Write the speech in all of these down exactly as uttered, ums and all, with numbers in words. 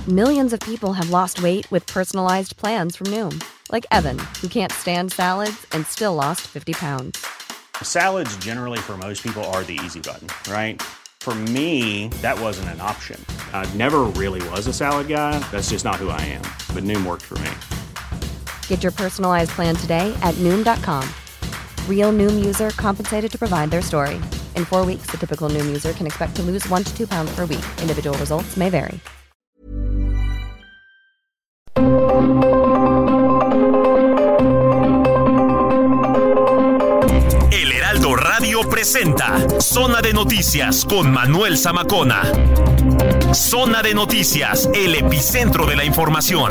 Millions of people have lost weight with personalized plans from Noom. Like Evan, who can't stand salads and still lost fifty pounds. Salads generally for most people are the easy button, right? For me, that wasn't an option. I never really was a salad guy. That's just not who I am. But Noom worked for me. Get your personalized plan today at Noom dot com. Real Noom user compensated to provide their story. In four weeks, the typical Noom user can expect to lose one to two pounds per week. Individual results may vary. El Heraldo Radio presenta Zona de Noticias con Manuel Zamacona. Zona de Noticias, el epicentro de la información.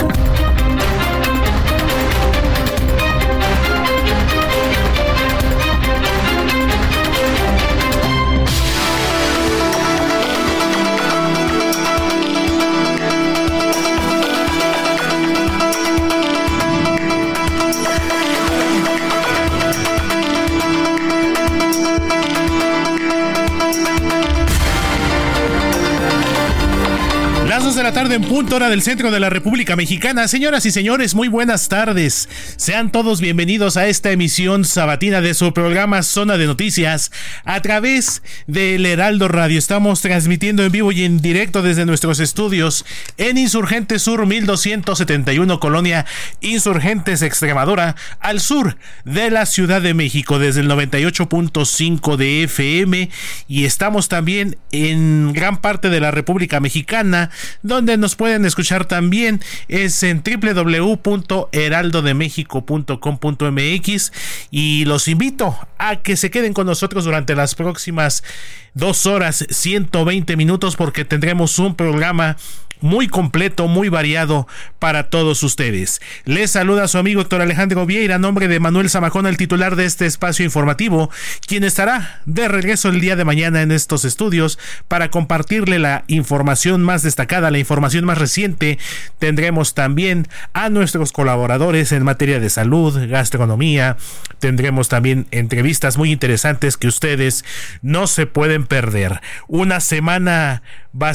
Las dos de la tarde en punto, hora del centro de la República Mexicana. Señoras y señores, muy buenas tardes. Sean todos bienvenidos a esta emisión sabatina de su programa Zona de Noticias a través del Heraldo Radio. Estamos transmitiendo en vivo y en directo desde nuestros estudios en Insurgentes Sur mil doscientos setenta y uno, Colonia Insurgentes, Extremadura, al sur de la Ciudad de México, desde el noventa y ocho punto cinco de F M, y estamos también en gran parte de la República Mexicana, donde nos pueden escuchar también es en doble u doble u doble u punto heraldo de méxico punto com punto m x, y los invito a que se queden con nosotros durante las próximas dos horas ciento veinte minutos, porque tendremos un programa muy completo, muy variado para todos ustedes. Les saluda su amigo Héctor Alejandro Vieira, a nombre de Manuel Zamacona, el titular de este espacio informativo, quien estará de regreso el día de mañana en estos estudios para compartirle la información más destacada, la información más reciente. Tendremos también a nuestros colaboradores en materia de salud, gastronomía. Tendremos también entrevistas muy interesantes que ustedes no se pueden perder. Una semana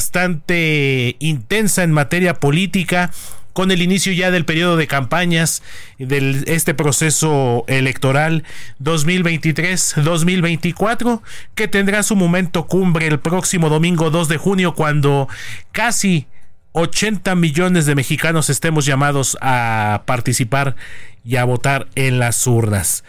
bastante intensa en materia política, con el inicio ya del periodo de campañas de este proceso electoral dos mil veintitrés dos mil veinticuatro, que tendrá su momento cumbre el próximo domingo dos de junio, cuando casi ochenta millones de mexicanos estemos llamados a participar y a votar en las urnas.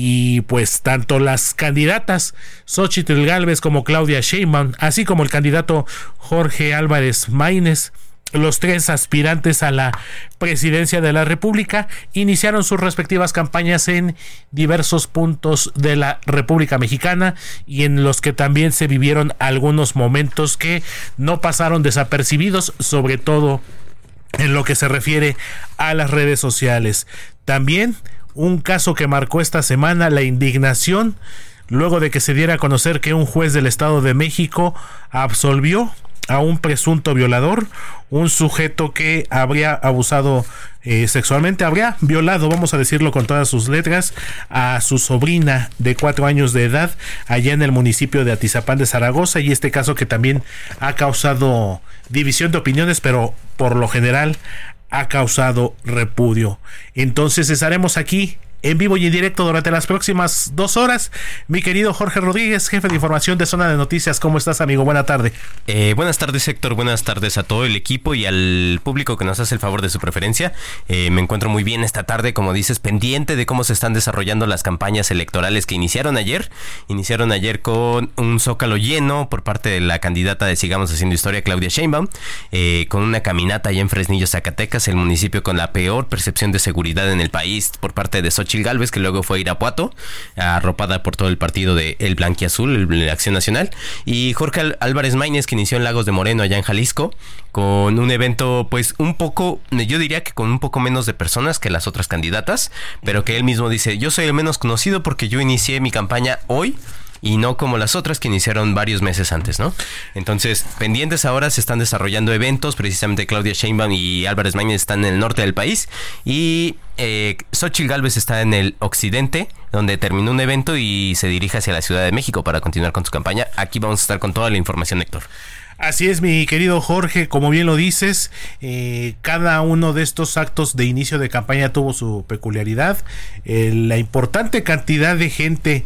Y pues tanto las candidatas Xóchitl Gálvez como Claudia Sheinbaum, así como el candidato Jorge Álvarez Maínez, los tres aspirantes a la presidencia de la República, iniciaron sus respectivas campañas en diversos puntos de la República Mexicana, y en los que también se vivieron algunos momentos que no pasaron desapercibidos, sobre todo en lo que se refiere a las redes sociales. También un caso que marcó esta semana la indignación luego de que se diera a conocer que un juez del Estado de México absolvió a un presunto violador, un sujeto que habría abusado eh, sexualmente, habría violado, vamos a decirlo con todas sus letras, a su sobrina de cuatro años de edad allá en el municipio de Atizapán de Zaragoza. Y este caso que también ha causado división de opiniones, pero por lo general ha causado repudio. Entonces estaremos aquí en vivo y en directo durante las próximas dos horas. Mi querido Jorge Rodríguez, jefe de información de Zona de Noticias, ¿cómo estás, amigo? Buena tarde. Eh, buenas tardes, Héctor. Buenas tardes a todo el equipo y al público que nos hace el favor de su preferencia. Eh, me encuentro muy bien esta tarde, como dices, pendiente de cómo se están desarrollando las campañas electorales que iniciaron ayer. Iniciaron ayer con un zócalo lleno por parte de la candidata de Sigamos Haciendo Historia, Claudia Sheinbaum, eh, con una caminata allá en Fresnillo, Zacatecas, el municipio con la peor percepción de seguridad en el país por parte de Xóchitl Gálvez, que luego fue a Irapuato, arropada por todo el partido de El Blanquiazul, el, la Acción Nacional, y Jorge Álvarez Maínez, que inició en Lagos de Moreno, allá en Jalisco, con un evento, pues, un poco, yo diría que con un poco menos de personas que las otras candidatas, pero que él mismo dice, yo soy el menos conocido porque yo inicié mi campaña hoy, y no como las otras que iniciaron varios meses antes, ¿no? Entonces, pendientes ahora, se están desarrollando eventos, precisamente Claudia Sheinbaum y Álvarez Maínez están en el norte del país, y eh, Xóchitl Gálvez está en el occidente, donde terminó un evento y se dirige hacia la Ciudad de México para continuar con su campaña. Aquí vamos a estar con toda la información, Héctor. Así es, mi querido Jorge, como bien lo dices, eh, cada uno de estos actos de inicio de campaña tuvo su peculiaridad. Eh, la importante cantidad de gente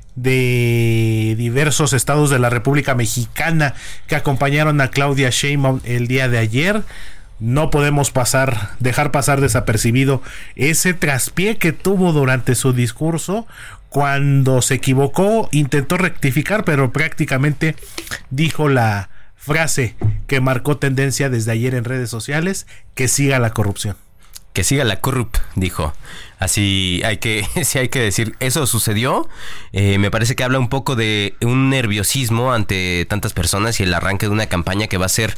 de diversos estados de la República Mexicana que acompañaron a Claudia Sheinbaum el día de ayer. No podemos pasar, dejar pasar desapercibido ese traspié que tuvo durante su discurso. Cuando se equivocó, intentó rectificar, pero prácticamente dijo la frase que marcó tendencia desde ayer en redes sociales: que siga la corrupción. Que siga la corrup, dijo. Así hay que, sí hay que decir, eso sucedió. Eh, me parece que habla un poco de un nerviosismo ante tantas personas y el arranque de una campaña que va a ser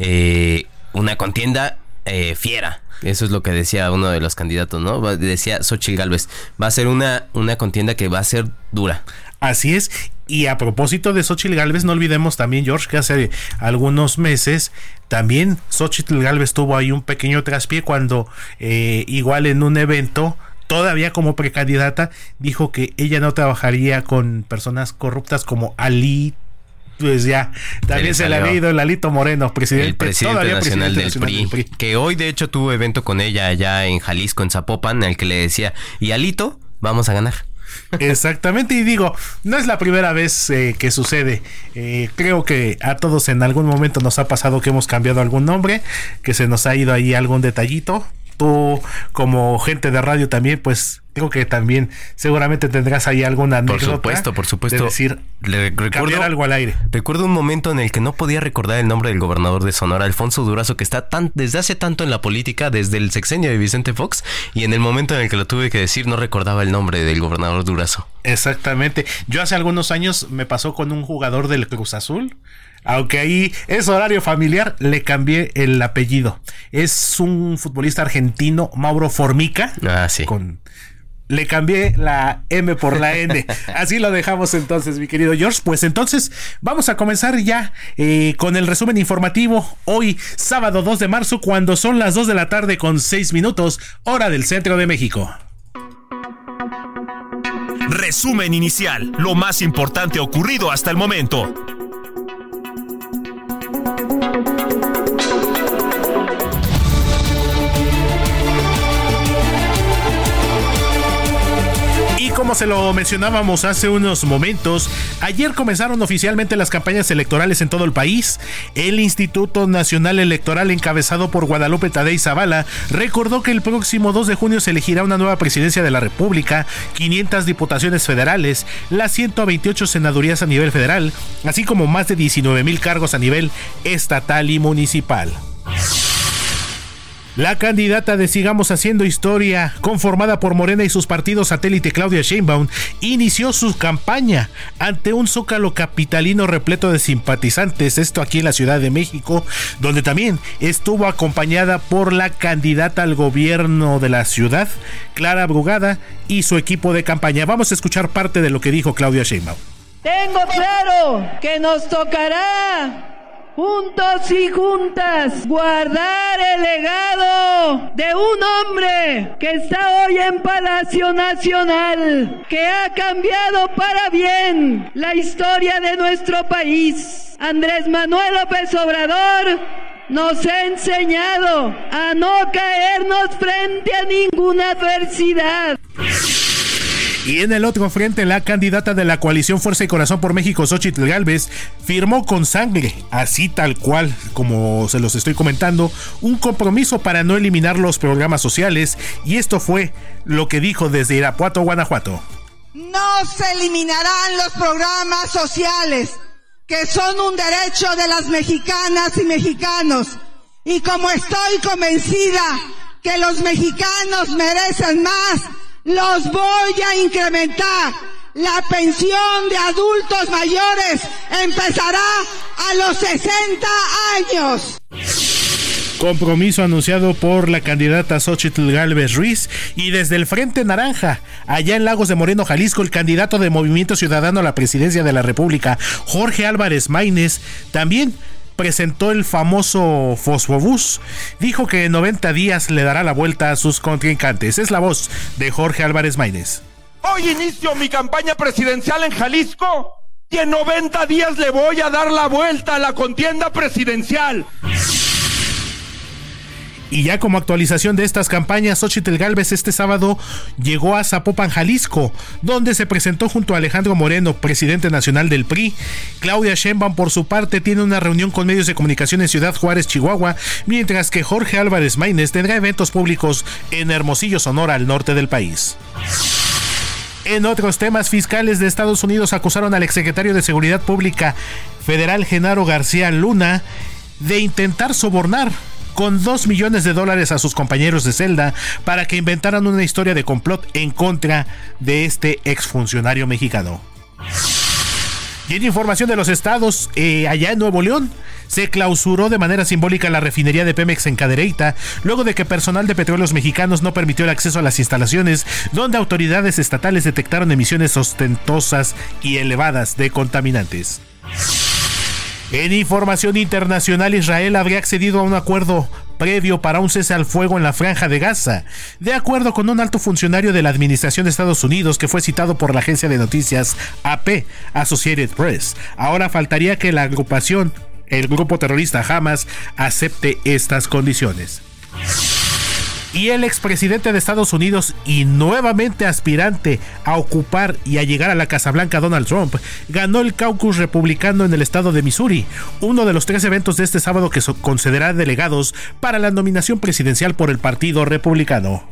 eh, una contienda eh, fiera. Eso es lo que decía uno de los candidatos, ¿no? Decía Xóchitl Gálvez, va a ser una, una contienda que va a ser dura. Así es. Y a propósito de Xóchitl Gálvez, no olvidemos también, George, que hace algunos meses también Xóchitl Gálvez tuvo ahí un pequeño traspié cuando eh, igual en un evento, todavía como precandidata, dijo que ella no trabajaría con personas corruptas como Ali. Pues ya, también se le ha ido el Alito Moreno, presidente, el presidente todavía nacional, presidente del, nacional P R I, del P R I, que hoy de hecho tuvo evento con ella allá en Jalisco, en Zapopan, en el que le decía, y Alito, vamos a ganar. Exactamente, y digo, no es la primera vez eh, que sucede. Eh, creo que a todos en algún momento nos ha pasado que hemos cambiado algún nombre, que se nos ha ido ahí algún detallito. Tú, como gente de radio también, pues creo que también seguramente tendrás ahí alguna anécdota. Por supuesto, por supuesto. De decir, Le recuerdo, cambiar algo al aire. Recuerdo un momento en el que no podía recordar el nombre del gobernador de Sonora, Alfonso Durazo, que está tan, desde hace tanto en la política, desde el sexenio de Vicente Fox, y en el momento en el que lo tuve que decir no recordaba el nombre del gobernador Durazo. Exactamente. Yo hace algunos años me pasó con un jugador del Cruz Azul. Aunque ahí es horario familiar, le cambié el apellido. Es un futbolista argentino, Mauro Formica. Ah, sí. Con... Le cambié la M por la N. Así lo dejamos entonces, mi querido George. Pues entonces vamos a comenzar ya eh, con el resumen informativo. Hoy, sábado dos de marzo, cuando son las dos de la tarde con seis minutos, hora del centro de México. Resumen inicial, lo más importante ocurrido hasta el momento. Y como se lo mencionábamos hace unos momentos, ayer comenzaron oficialmente las campañas electorales en todo el país. El Instituto Nacional Electoral, encabezado por Guadalupe Tadei Zavala, recordó que el próximo dos de junio se elegirá una nueva presidencia de la República, quinientas diputaciones federales, las ciento veintiocho senadurías a nivel federal, así como más de diecinueve mil cargos a nivel estatal y municipal. La candidata de Sigamos Haciendo Historia, conformada por Morena y sus partidos satélite Claudia Sheinbaum, inició su campaña ante un zócalo capitalino repleto de simpatizantes, esto aquí en la Ciudad de México, donde también estuvo acompañada por la candidata al gobierno de la ciudad, Clara Brugada, y su equipo de campaña. Vamos a escuchar parte de lo que dijo Claudia Sheinbaum. Tengo claro que nos tocará, juntos y juntas, guardar el legado de un hombre que está hoy en Palacio Nacional, que ha cambiado para bien la historia de nuestro país. Andrés Manuel López Obrador nos ha enseñado a no caernos frente a ninguna adversidad. Y en el otro frente, la candidata de la coalición Fuerza y Corazón por México, Xóchitl Gálvez, firmó con sangre, así tal cual como se los estoy comentando, un compromiso para no eliminar los programas sociales, y esto fue lo que dijo desde Irapuato, Guanajuato. No se eliminarán los programas sociales, que son un derecho de las mexicanas y mexicanos, y como estoy convencida que los mexicanos merecen más, los voy a incrementar. La pensión de adultos mayores empezará a los sesenta años. Compromiso anunciado por la candidata Xóchitl Gálvez Ruiz. Y desde el Frente Naranja, allá en Lagos de Moreno, Jalisco, el candidato de Movimiento Ciudadano a la presidencia de la República, Jorge Álvarez Maínez, también presentó el famoso Fosfobús. Dijo que en noventa días le dará la vuelta a sus contrincantes. Es la voz de Jorge Álvarez Maínez. Hoy inicio mi campaña presidencial en Jalisco Y en noventa días le voy a dar la vuelta a la contienda presidencial. Y ya como actualización de estas campañas, Xóchitl Gálvez este sábado llegó a Zapopan, Jalisco, donde se presentó junto a Alejandro Moreno, presidente nacional del P R I. Claudia Sheinbaum, por su parte, tiene una reunión con medios de comunicación en Ciudad Juárez, Chihuahua, mientras que Jorge Álvarez Maínez tendrá eventos públicos en Hermosillo, Sonora, al norte del país. En otros temas, fiscales de Estados Unidos acusaron al exsecretario de Seguridad Pública Federal Genaro García Luna de intentar sobornar con dos millones de dólares a sus compañeros de celda para que inventaran una historia de complot en contra de este exfuncionario mexicano. Y en información de los estados, eh, allá en Nuevo León, se clausuró de manera simbólica la refinería de Pemex en Cadereyta, luego de que personal de Petróleos Mexicanos no permitió el acceso a las instalaciones, donde autoridades estatales detectaron emisiones ostentosas y elevadas de contaminantes. En información internacional, Israel habría accedido a un acuerdo previo para un cese al fuego en la Franja de Gaza, de acuerdo con un alto funcionario de la administración de Estados Unidos que fue citado por la agencia de noticias A P, Associated Press. Ahora faltaría que la agrupación, el grupo terrorista Hamas, acepte estas condiciones. Y el expresidente de Estados Unidos y nuevamente aspirante a ocupar y a llegar a la Casa Blanca, Donald Trump, ganó el caucus republicano en el estado de Missouri, uno de los tres eventos de este sábado que concederá delegados para la nominación presidencial por el Partido Republicano.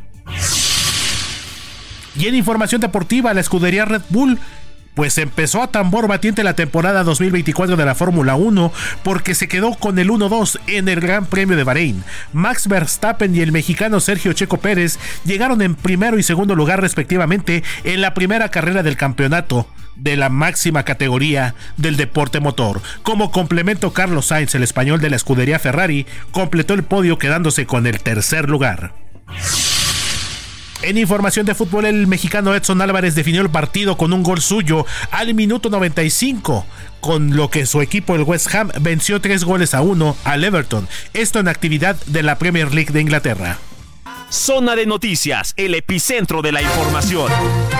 Y en información deportiva, la escudería Red Bull pues empezó a tambor batiente la temporada dos mil veinticuatro de la Fórmula uno porque se quedó con el uno dos en el Gran Premio de Bahrein. Max Verstappen y el mexicano Sergio Checo Pérez llegaron en primero y segundo lugar respectivamente en la primera carrera del campeonato de la máxima categoría del deporte motor. Como complemento, Carlos Sainz, el español de la escudería Ferrari, completó el podio quedándose con el tercer lugar. En información de fútbol, el mexicano Edson Álvarez definió el partido con un gol suyo al minuto noventa y cinco, con lo que su equipo, el West Ham, venció tres goles a uno al Everton, esto en actividad de la Premier League de Inglaterra. Zona de Noticias, el epicentro de la información.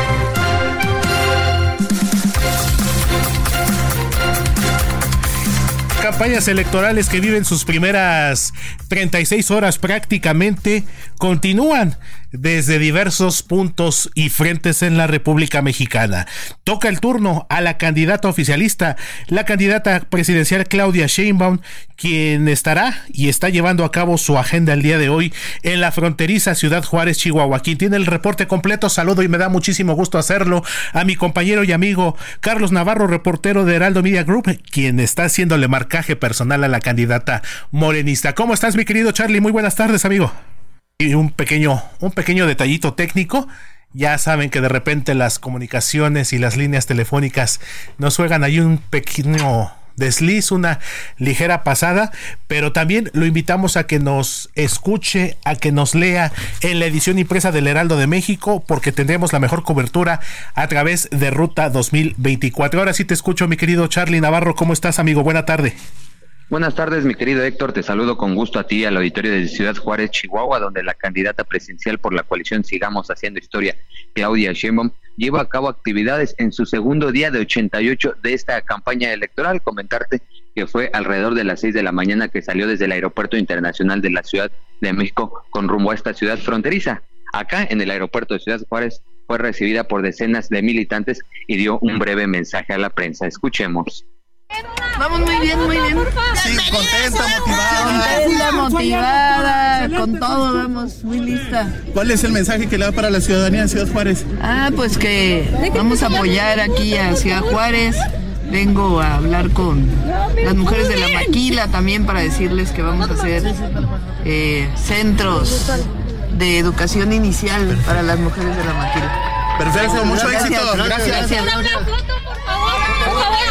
Campañas electorales que viven sus primeras treinta y seis horas prácticamente continúan desde diversos puntos y frentes en la República Mexicana. Toca el turno a la candidata oficialista, la candidata presidencial Claudia Sheinbaum, quien estará y está llevando a cabo su agenda el día de hoy en la fronteriza Ciudad Juárez, Chihuahua. Quien tiene el reporte completo, saludo y me da muchísimo gusto hacerlo a mi compañero y amigo Carlos Navarro, reportero de Heraldo Media Group, quien está haciéndole marcaje personal a la candidata morenista. ¿Cómo estás, mi querido Charlie? Muy buenas tardes, amigo. Y un pequeño, un pequeño detallito técnico. Ya saben que de repente las comunicaciones y las líneas telefónicas nos juegan ahí un pequeño desliz, una ligera pasada, pero también lo invitamos a que nos escuche, a que nos lea en la edición impresa del Heraldo de México, porque tendremos la mejor cobertura a través de Ruta dos mil veinticuatro. Ahora sí te escucho, mi querido Charlie Navarro. ¿Cómo estás, amigo? Buena tarde. Buenas tardes, mi querido Héctor, te saludo con gusto a ti, al auditorio de Ciudad Juárez, Chihuahua, donde la candidata presidencial por la coalición Sigamos Haciendo Historia, Claudia Sheinbaum, lleva a cabo actividades en su segundo día de ochenta y ocho de esta campaña electoral. Comentarte que fue alrededor de las seis de la mañana que salió desde el Aeropuerto Internacional de la Ciudad de México con rumbo a esta ciudad fronteriza. Acá, en el aeropuerto de Ciudad Juárez, fue recibida por decenas de militantes y dio un breve mensaje a la prensa. Escuchemos. Vamos muy bien, muy bien. Sí, contenta, motivada. Contenta, motivada, con todo, vamos, muy lista. ¿Cuál es el mensaje que le da para la ciudadanía de Ciudad Juárez? Ah, pues que vamos a apoyar aquí a Ciudad Juárez. Vengo a hablar con las mujeres de la Maquila también para decirles que vamos a hacer eh, centros de educación inicial para las mujeres de la Maquila. Perfecto, mucho Gracias. éxito. Gracias. Gracias. Una foto, por favor. Por favor,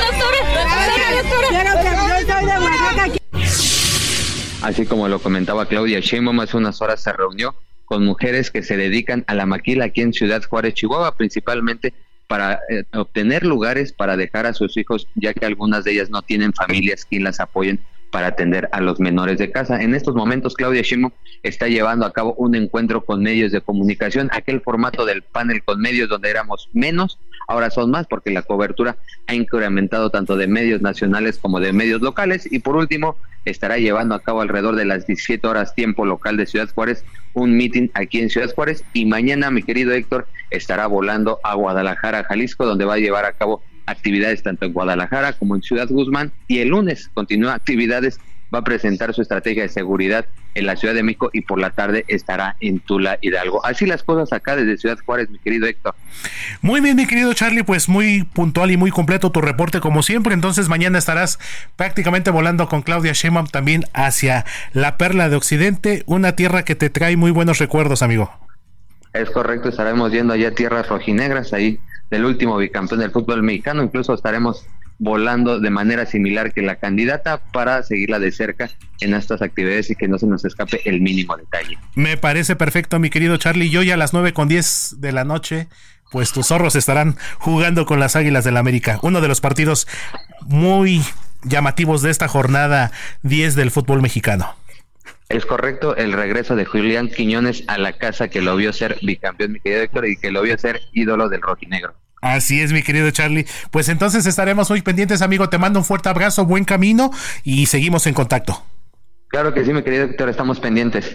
doctora. Así como lo comentaba Claudia Sheinbaum, hace unas horas se reunió con mujeres que se dedican a la maquila aquí en Ciudad Juárez, Chihuahua, principalmente para eh, obtener lugares para dejar a sus hijos, ya que algunas de ellas no tienen familias quien las apoyen para atender a los menores de casa. En estos momentos, Claudia Sheinbaum está llevando a cabo un encuentro con medios de comunicación, aquel formato del panel con medios donde éramos menos, ahora son más porque la cobertura ha incrementado tanto de medios nacionales como de medios locales. Y por último, estará llevando a cabo alrededor de las diecisiete horas tiempo local de Ciudad Juárez un meeting aquí en Ciudad Juárez, y mañana, mi querido Héctor, estará volando a Guadalajara, Jalisco, donde va a llevar a cabo actividades tanto en Guadalajara como en Ciudad Guzmán, y el lunes continúa actividades, va a presentar su estrategia de seguridad en la Ciudad de México, y por la tarde estará en Tula, Hidalgo. Así las cosas acá desde Ciudad Juárez, mi querido Héctor. Muy bien, mi querido Charlie, pues muy puntual y muy completo tu reporte como siempre. Entonces mañana estarás prácticamente volando con Claudia Sheinbaum también hacia la Perla de Occidente, una tierra que te trae muy buenos recuerdos, amigo. Es correcto, estaremos yendo allá a tierras rojinegras, ahí del último bicampeón del fútbol mexicano. Incluso estaremos volando de manera similar que la candidata para seguirla de cerca en estas actividades y que no se nos escape el mínimo detalle. Me parece perfecto, mi querido Charlie. Yo ya a las nueve con diez de la noche, pues tus zorros estarán jugando con las Águilas del la América, uno de los partidos muy llamativos de esta jornada diez del fútbol mexicano. Es correcto, el regreso de Julián Quiñones a la casa que lo vio ser bicampeón, mi querido Héctor, y que lo vio ser ídolo del rojinegro. Así es, mi querido Charlie. Pues entonces estaremos muy pendientes, amigo. Te mando un fuerte abrazo, buen camino y seguimos en contacto. Claro que sí, mi querido Héctor, estamos pendientes.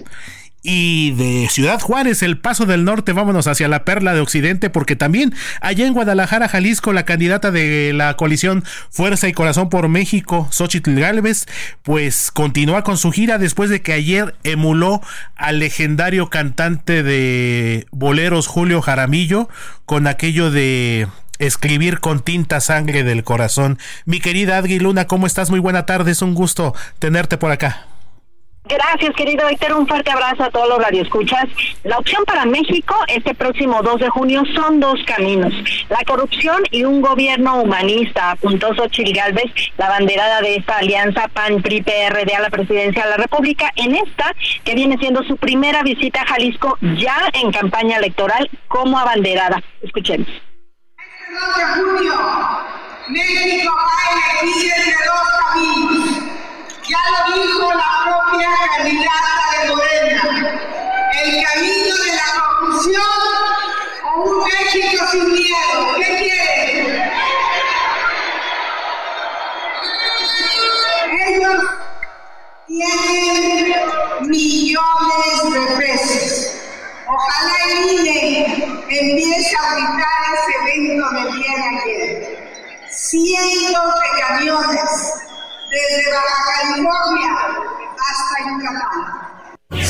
Y de Ciudad Juárez, El Paso del Norte, vámonos hacia la Perla de Occidente, porque también allá en Guadalajara, Jalisco, la candidata de la coalición Fuerza y Corazón por México, Xóchitl Gálvez, pues continúa con su gira después de que ayer emuló al legendario cantante de boleros Julio Jaramillo con aquello de escribir con tinta sangre del corazón. Mi querida Adri Luna, ¿cómo estás? Muy buena tarde, es un gusto tenerte por acá. Gracias, querido Héctor, un fuerte abrazo a todos los radioescuchas. La opción para México este próximo dos de junio son dos caminos: la corrupción y un gobierno humanista, apuntó Xóchitl Gálvez, la banderada de esta alianza P A N P R I P R D a la presidencia de la República, en esta que viene siendo su primera visita a Jalisco ya en campaña electoral como abanderada. Escuchemos. Este dos de junio, México va a elegir entre dos caminos. Ya lo dijo la propia candidata de Morena: el camino de la corrupción o un México sin miedo. ¿Qué quieren? Ellos tienen millones de pesos. Ojalá el I N E empiece a auditar ese evento de día de ayer. Cientos de camiones desde Baja California hasta Yucatán.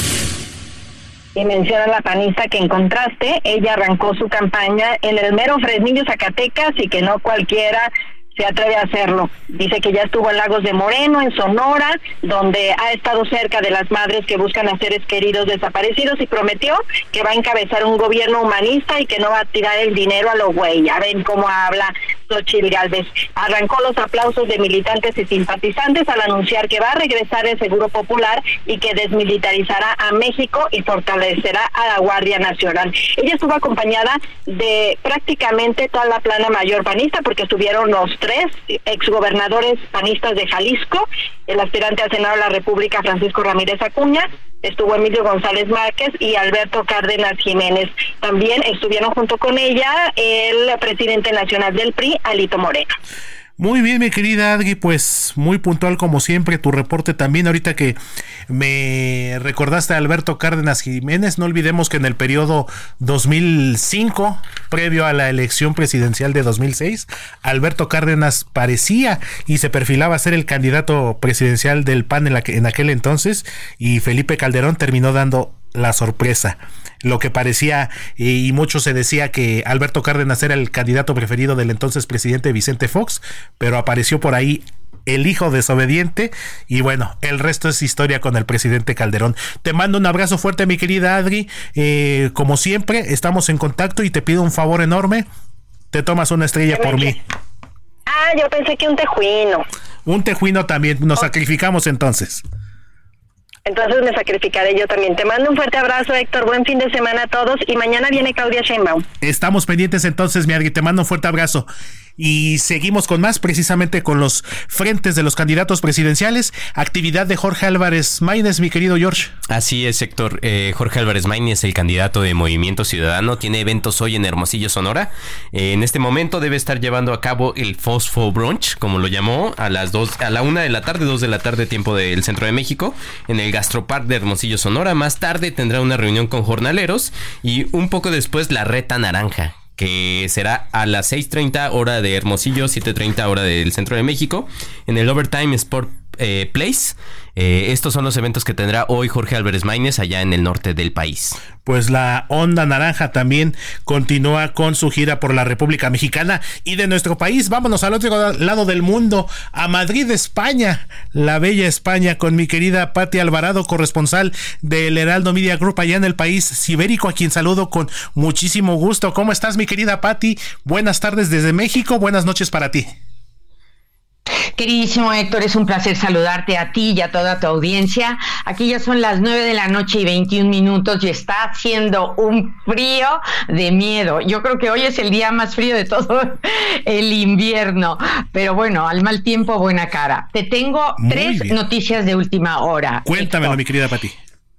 Y menciona la panista que en contraste, ella arrancó su campaña en el mero Fresnillo, Zacatecas, y que no cualquiera se atreve a hacerlo. Dice que ya estuvo en Lagos de Moreno, en Sonora, donde ha estado cerca de las madres que buscan a seres queridos desaparecidos, y prometió que va a encabezar un gobierno humanista y que no va a tirar el dinero a lo güey. Ya ven cómo habla Xóchitl Gálvez. Arrancó los aplausos de militantes y simpatizantes al anunciar que va a regresar el Seguro Popular y que desmilitarizará a México y fortalecerá a la Guardia Nacional. Ella estuvo acompañada de prácticamente toda la plana mayor panista, porque estuvieron los tres exgobernadores panistas de Jalisco, el aspirante al Senado de la República Francisco Ramírez Acuña, estuvo Emilio González Márquez y Alberto Cárdenas Jiménez. También estuvieron junto con ella el presidente nacional del P R I, Alito Moreno. Muy bien, mi querida Adri, pues muy puntual como siempre tu reporte también. Ahorita que me recordaste a Alberto Cárdenas Jiménez, no olvidemos que en el periodo dos mil cinco, previo a la elección presidencial de dos mil seis, Alberto Cárdenas parecía y se perfilaba a ser el candidato presidencial del P A N en, la que, en aquel entonces, y Felipe Calderón terminó dando la sorpresa. Lo que parecía, y mucho se decía que Alberto Cárdenas era el candidato preferido del entonces presidente Vicente Fox, pero apareció por ahí el hijo desobediente, y bueno, el resto es historia con el presidente Calderón. Te mando un abrazo fuerte, mi querida Adri, eh, como siempre, estamos en contacto y te pido un favor enorme, te tomas una estrella por mí. Ah, yo pensé que un tejuino. Un tejuino también, nos oh. sacrificamos entonces. Entonces me sacrificaré yo también. Te mando un fuerte abrazo, Héctor. Buen fin de semana a todos. Y mañana viene Claudia Sheinbaum. Estamos pendientes entonces, mi Adri. Te mando un fuerte abrazo. Y seguimos con más, precisamente con los frentes de los candidatos presidenciales. Actividad de Jorge Álvarez Maínez, mi querido George. Así es, Héctor. Eh, Jorge Álvarez Maínez, el candidato de Movimiento Ciudadano, tiene eventos hoy en Hermosillo, Sonora. Eh, en este momento debe estar llevando a cabo el Fosfo Brunch, como lo llamó, a las dos, a la una de la tarde, dos de la tarde, tiempo del Centro de México, en el Gastropark de Hermosillo, Sonora. Más tarde tendrá una reunión con jornaleros y un poco después la Reta Naranja, que será a las seis treinta hora de Hermosillo, siete treinta hora del Centro de México, en el Overtime Sport eh, Place. Eh, estos son los eventos que tendrá hoy Jorge Álvarez Maínez allá en el norte del país. Pues la Onda Naranja también continúa con su gira por la República Mexicana y de nuestro país. Vámonos al otro lado del mundo, a Madrid, España, la bella España, con mi querida Pati Alvarado, corresponsal del Heraldo Media Group allá en el país ibérico, a quien saludo con muchísimo gusto. ¿Cómo estás, mi querida Pati? Buenas tardes desde México, buenas noches para ti. Queridísimo Héctor, es un placer saludarte a ti y a toda tu audiencia. Aquí ya son las nueve de la noche y veintiún minutos y está haciendo un frío de miedo. Yo creo que hoy es el día más frío de todo el invierno, pero bueno, al mal tiempo, buena cara. Te tengo Muy tres bien. noticias de última hora. Cuéntamelo, Héctor. Mi querida Pati.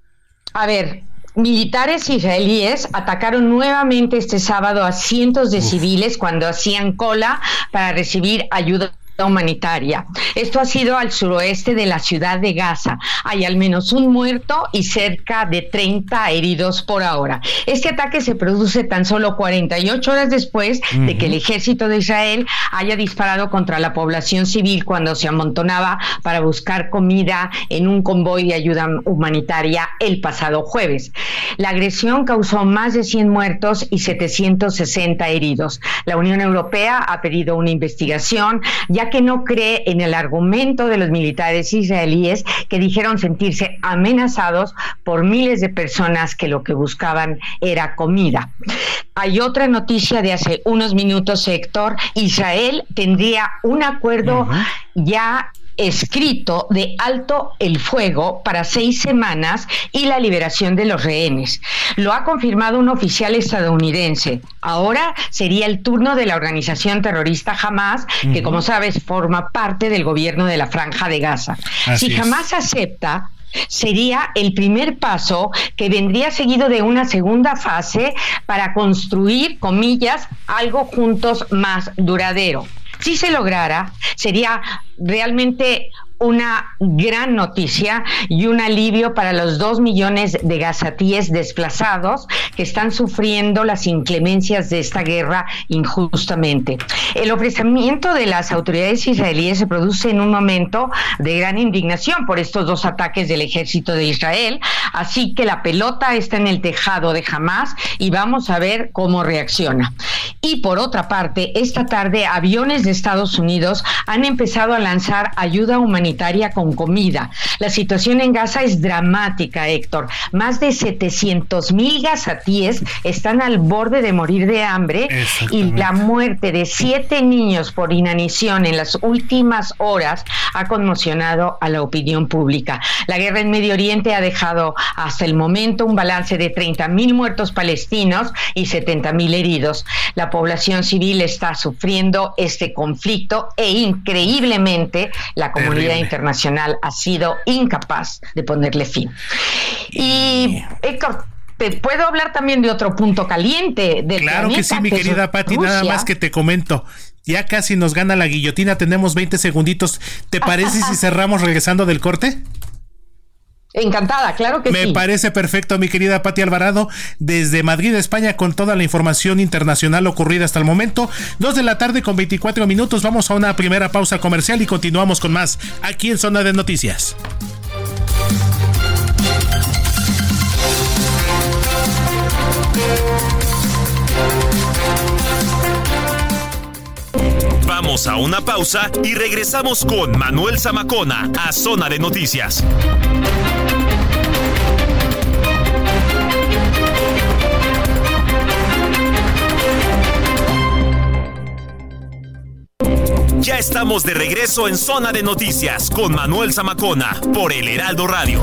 A ver, militares israelíes atacaron nuevamente este sábado a cientos de Uf. civiles cuando hacían cola para recibir ayuda humanitaria. Esto ha sido al suroeste de la ciudad de Gaza. Hay al menos un muerto y cerca de treinta heridos por ahora. Este ataque se produce tan solo cuarenta y ocho horas después uh-huh. de que el ejército de Israel haya disparado contra la población civil cuando se amontonaba para buscar comida en un convoy de ayuda humanitaria el pasado jueves. La agresión causó más de cien muertos y setecientos sesenta heridos. La Unión Europea ha pedido una investigación, ya que no cree en el argumento de los militares israelíes que dijeron sentirse amenazados por miles de personas que lo que buscaban era comida. Hay otra noticia de hace unos minutos, Héctor. Israel tendría un acuerdo uh-huh. ya escrito de alto el fuego para seis semanas y la liberación de los rehenes. Lo ha confirmado un oficial estadounidense. Ahora sería el turno de la organización terrorista Hamas, uh-huh. que como sabes forma parte del gobierno de la Franja de Gaza. Así si Hamas acepta, sería el primer paso que vendría seguido de una segunda fase para construir, comillas, algo juntos más duradero. Si se lograra, sería realmente una gran noticia y un alivio para los dos millones de gazatíes desplazados que están sufriendo las inclemencias de esta guerra injustamente. El ofrecimiento de las autoridades israelíes se produce en un momento de gran indignación por estos dos ataques del ejército de Israel, así que la pelota está en el tejado de Hamas y vamos a ver cómo reacciona. Y por otra parte, esta tarde aviones de Estados Unidos han empezado a lanzar ayuda humanitaria con comida. La situación en Gaza es dramática, Héctor. Más de setecientos mil gazatíes están al borde de morir de hambre y la muerte de siete niños por inanición en las últimas horas ha conmocionado a la opinión pública. La guerra en Medio Oriente ha dejado hasta el momento un balance de treinta mil muertos palestinos y setenta mil heridos. La población civil está sufriendo este conflicto e increíblemente la comunidad internacional ha sido incapaz de ponerle fin. Y Héctor, te puedo hablar también de otro punto caliente del Claro planeta, que sí, mi que querida Pati, nada más que te comento. Ya casi nos gana la guillotina, tenemos veinte segunditos. ¿Te parece si cerramos regresando del corte? Encantada, claro que Me sí. Me parece perfecto, mi querida Pati Alvarado, desde Madrid, España, con toda la información internacional ocurrida hasta el momento. Dos de la tarde con veinticuatro minutos. Vamos a una primera pausa comercial y continuamos con más aquí en Zona de Noticias. Vamos a una pausa y regresamos con Manuel Zamacona a Zona de Noticias. Ya estamos de regreso en Zona de Noticias con Manuel Zamacona por El Heraldo Radio.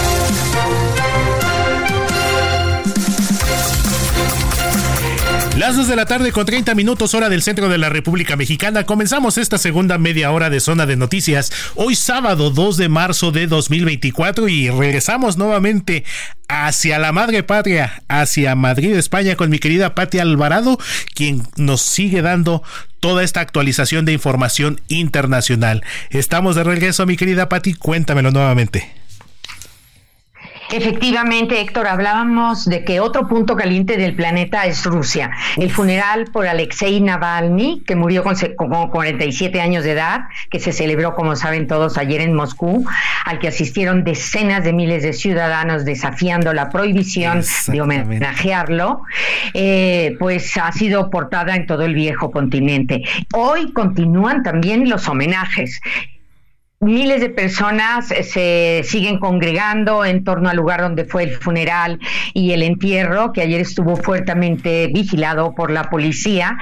Las Las dos de la tarde con treinta minutos, hora del centro de la República Mexicana. Comenzamos esta segunda media hora de Zona de Noticias. Hoy sábado dos de marzo de dos mil veinticuatro y regresamos nuevamente hacia la madre patria, hacia Madrid, España, con mi querida Pati Alvarado, quien nos sigue dando toda esta actualización de información internacional. Estamos de regreso, mi querida Pati, cuéntamelo nuevamente. Efectivamente, Héctor, hablábamos de que otro punto caliente del planeta es Rusia. El funeral por Alexei Navalny, que murió con como cuarenta y siete años de edad, que se celebró, como saben todos, ayer en Moscú, al que asistieron decenas de miles de ciudadanos desafiando la prohibición de homenajearlo, eh, pues ha sido portada en todo el viejo continente. Hoy continúan también los homenajes. Miles de personas se siguen congregando en torno al lugar donde fue el funeral y el entierro, que ayer estuvo fuertemente vigilado por la policía.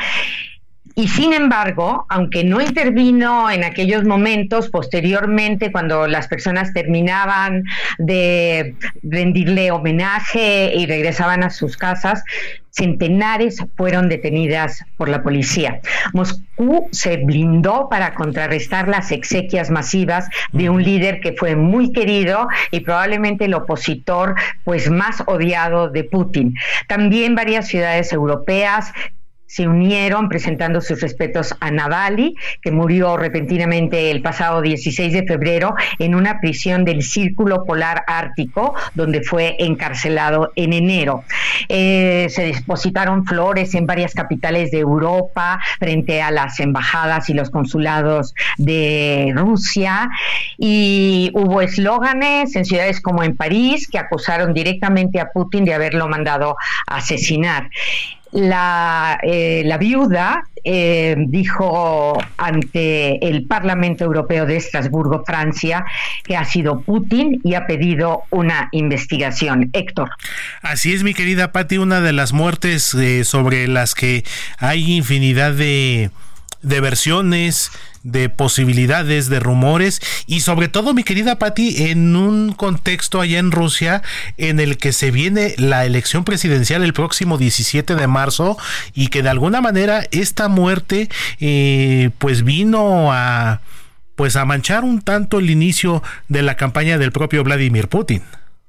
Y sin embargo, aunque no intervino en aquellos momentos, posteriormente, cuando las personas terminaban de rendirle homenaje y regresaban a sus casas, centenares fueron detenidas por la policía. Moscú se blindó para contrarrestar las exequias masivas de un líder que fue muy querido y probablemente el opositor pues más odiado de Putin. También varias ciudades europeas se unieron presentando sus respetos a Navalny, que murió repentinamente el pasado dieciséis de febrero en una prisión del Círculo Polar Ártico, donde fue encarcelado en enero. Eh, se depositaron flores en varias capitales de Europa frente a las embajadas y los consulados de Rusia, y hubo eslóganes en ciudades como en París que acusaron directamente a Putin de haberlo mandado a asesinar. La, eh, la viuda eh, dijo ante el Parlamento Europeo de Estrasburgo, Francia, que ha sido Putin y ha pedido una investigación. Héctor. Así es, mi querida Pati, una de las muertes eh, sobre las que hay infinidad de, de versiones, de posibilidades, de rumores, y sobre todo, mi querida Pati, en un contexto allá en Rusia en el que se viene la elección presidencial el próximo diecisiete de marzo, y que de alguna manera esta muerte eh, pues vino a pues a manchar un tanto el inicio de la campaña del propio Vladimir Putin.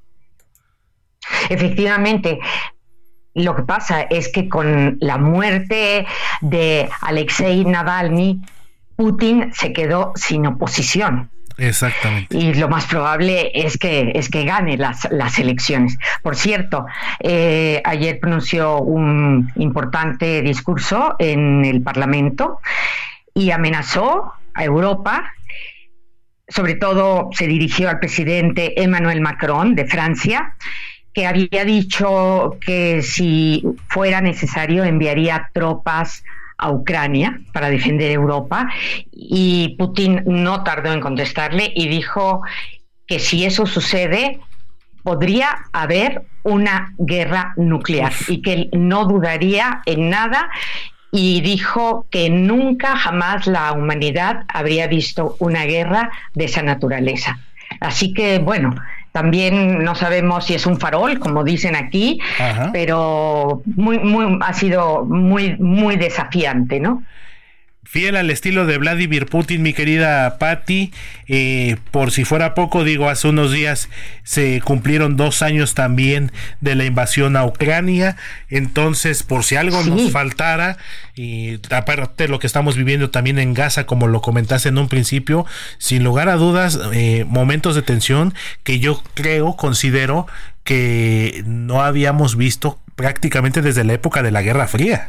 Efectivamente. Lo que pasa es que con la muerte de Alexei Navalny, Putin se quedó sin oposición. Exactamente. Y lo más probable es que es que gane las, las elecciones. Por cierto, eh, ayer pronunció un importante discurso en el Parlamento y amenazó a Europa. Sobre todo se dirigió al presidente Emmanuel Macron de Francia, que había dicho que si fuera necesario enviaría tropas a Ucrania para defender Europa, y Putin no tardó en contestarle y dijo que si eso sucede podría haber una guerra nuclear y que él no dudaría en nada, y dijo que nunca jamás la humanidad habría visto una guerra de esa naturaleza. Así que bueno, también no sabemos si es un farol, como dicen aquí. Ajá. Pero muy, muy, ha sido muy, muy desafiante, ¿no? Fiel al estilo de Vladimir Putin, mi querida Patti, eh, por si fuera poco, digo, hace unos días se cumplieron dos años también de la invasión a Ucrania, entonces por si algo sí. nos faltara, y aparte de lo que estamos viviendo también en Gaza, como lo comentaste en un principio, sin lugar a dudas, eh, momentos de tensión que yo creo, considero que no habíamos visto prácticamente desde la época de la Guerra Fría.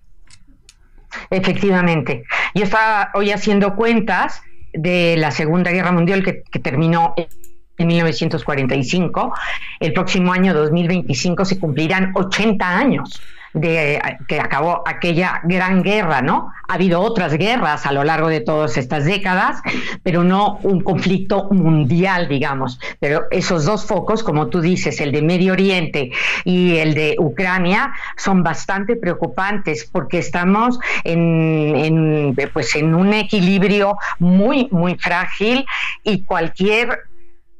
Efectivamente. Yo estaba hoy haciendo cuentas de la Segunda Guerra Mundial que, que terminó en mil novecientos cuarenta y cinco. El próximo año dos mil veinticinco se cumplirán ochenta años de que acabó aquella gran guerra, ¿no? Ha habido otras guerras a lo largo de todas estas décadas, pero no un conflicto mundial, digamos. Pero esos dos focos, como tú dices, el de Medio Oriente y el de Ucrania, son bastante preocupantes porque estamos en, en, pues en un equilibrio muy, muy frágil, y cualquier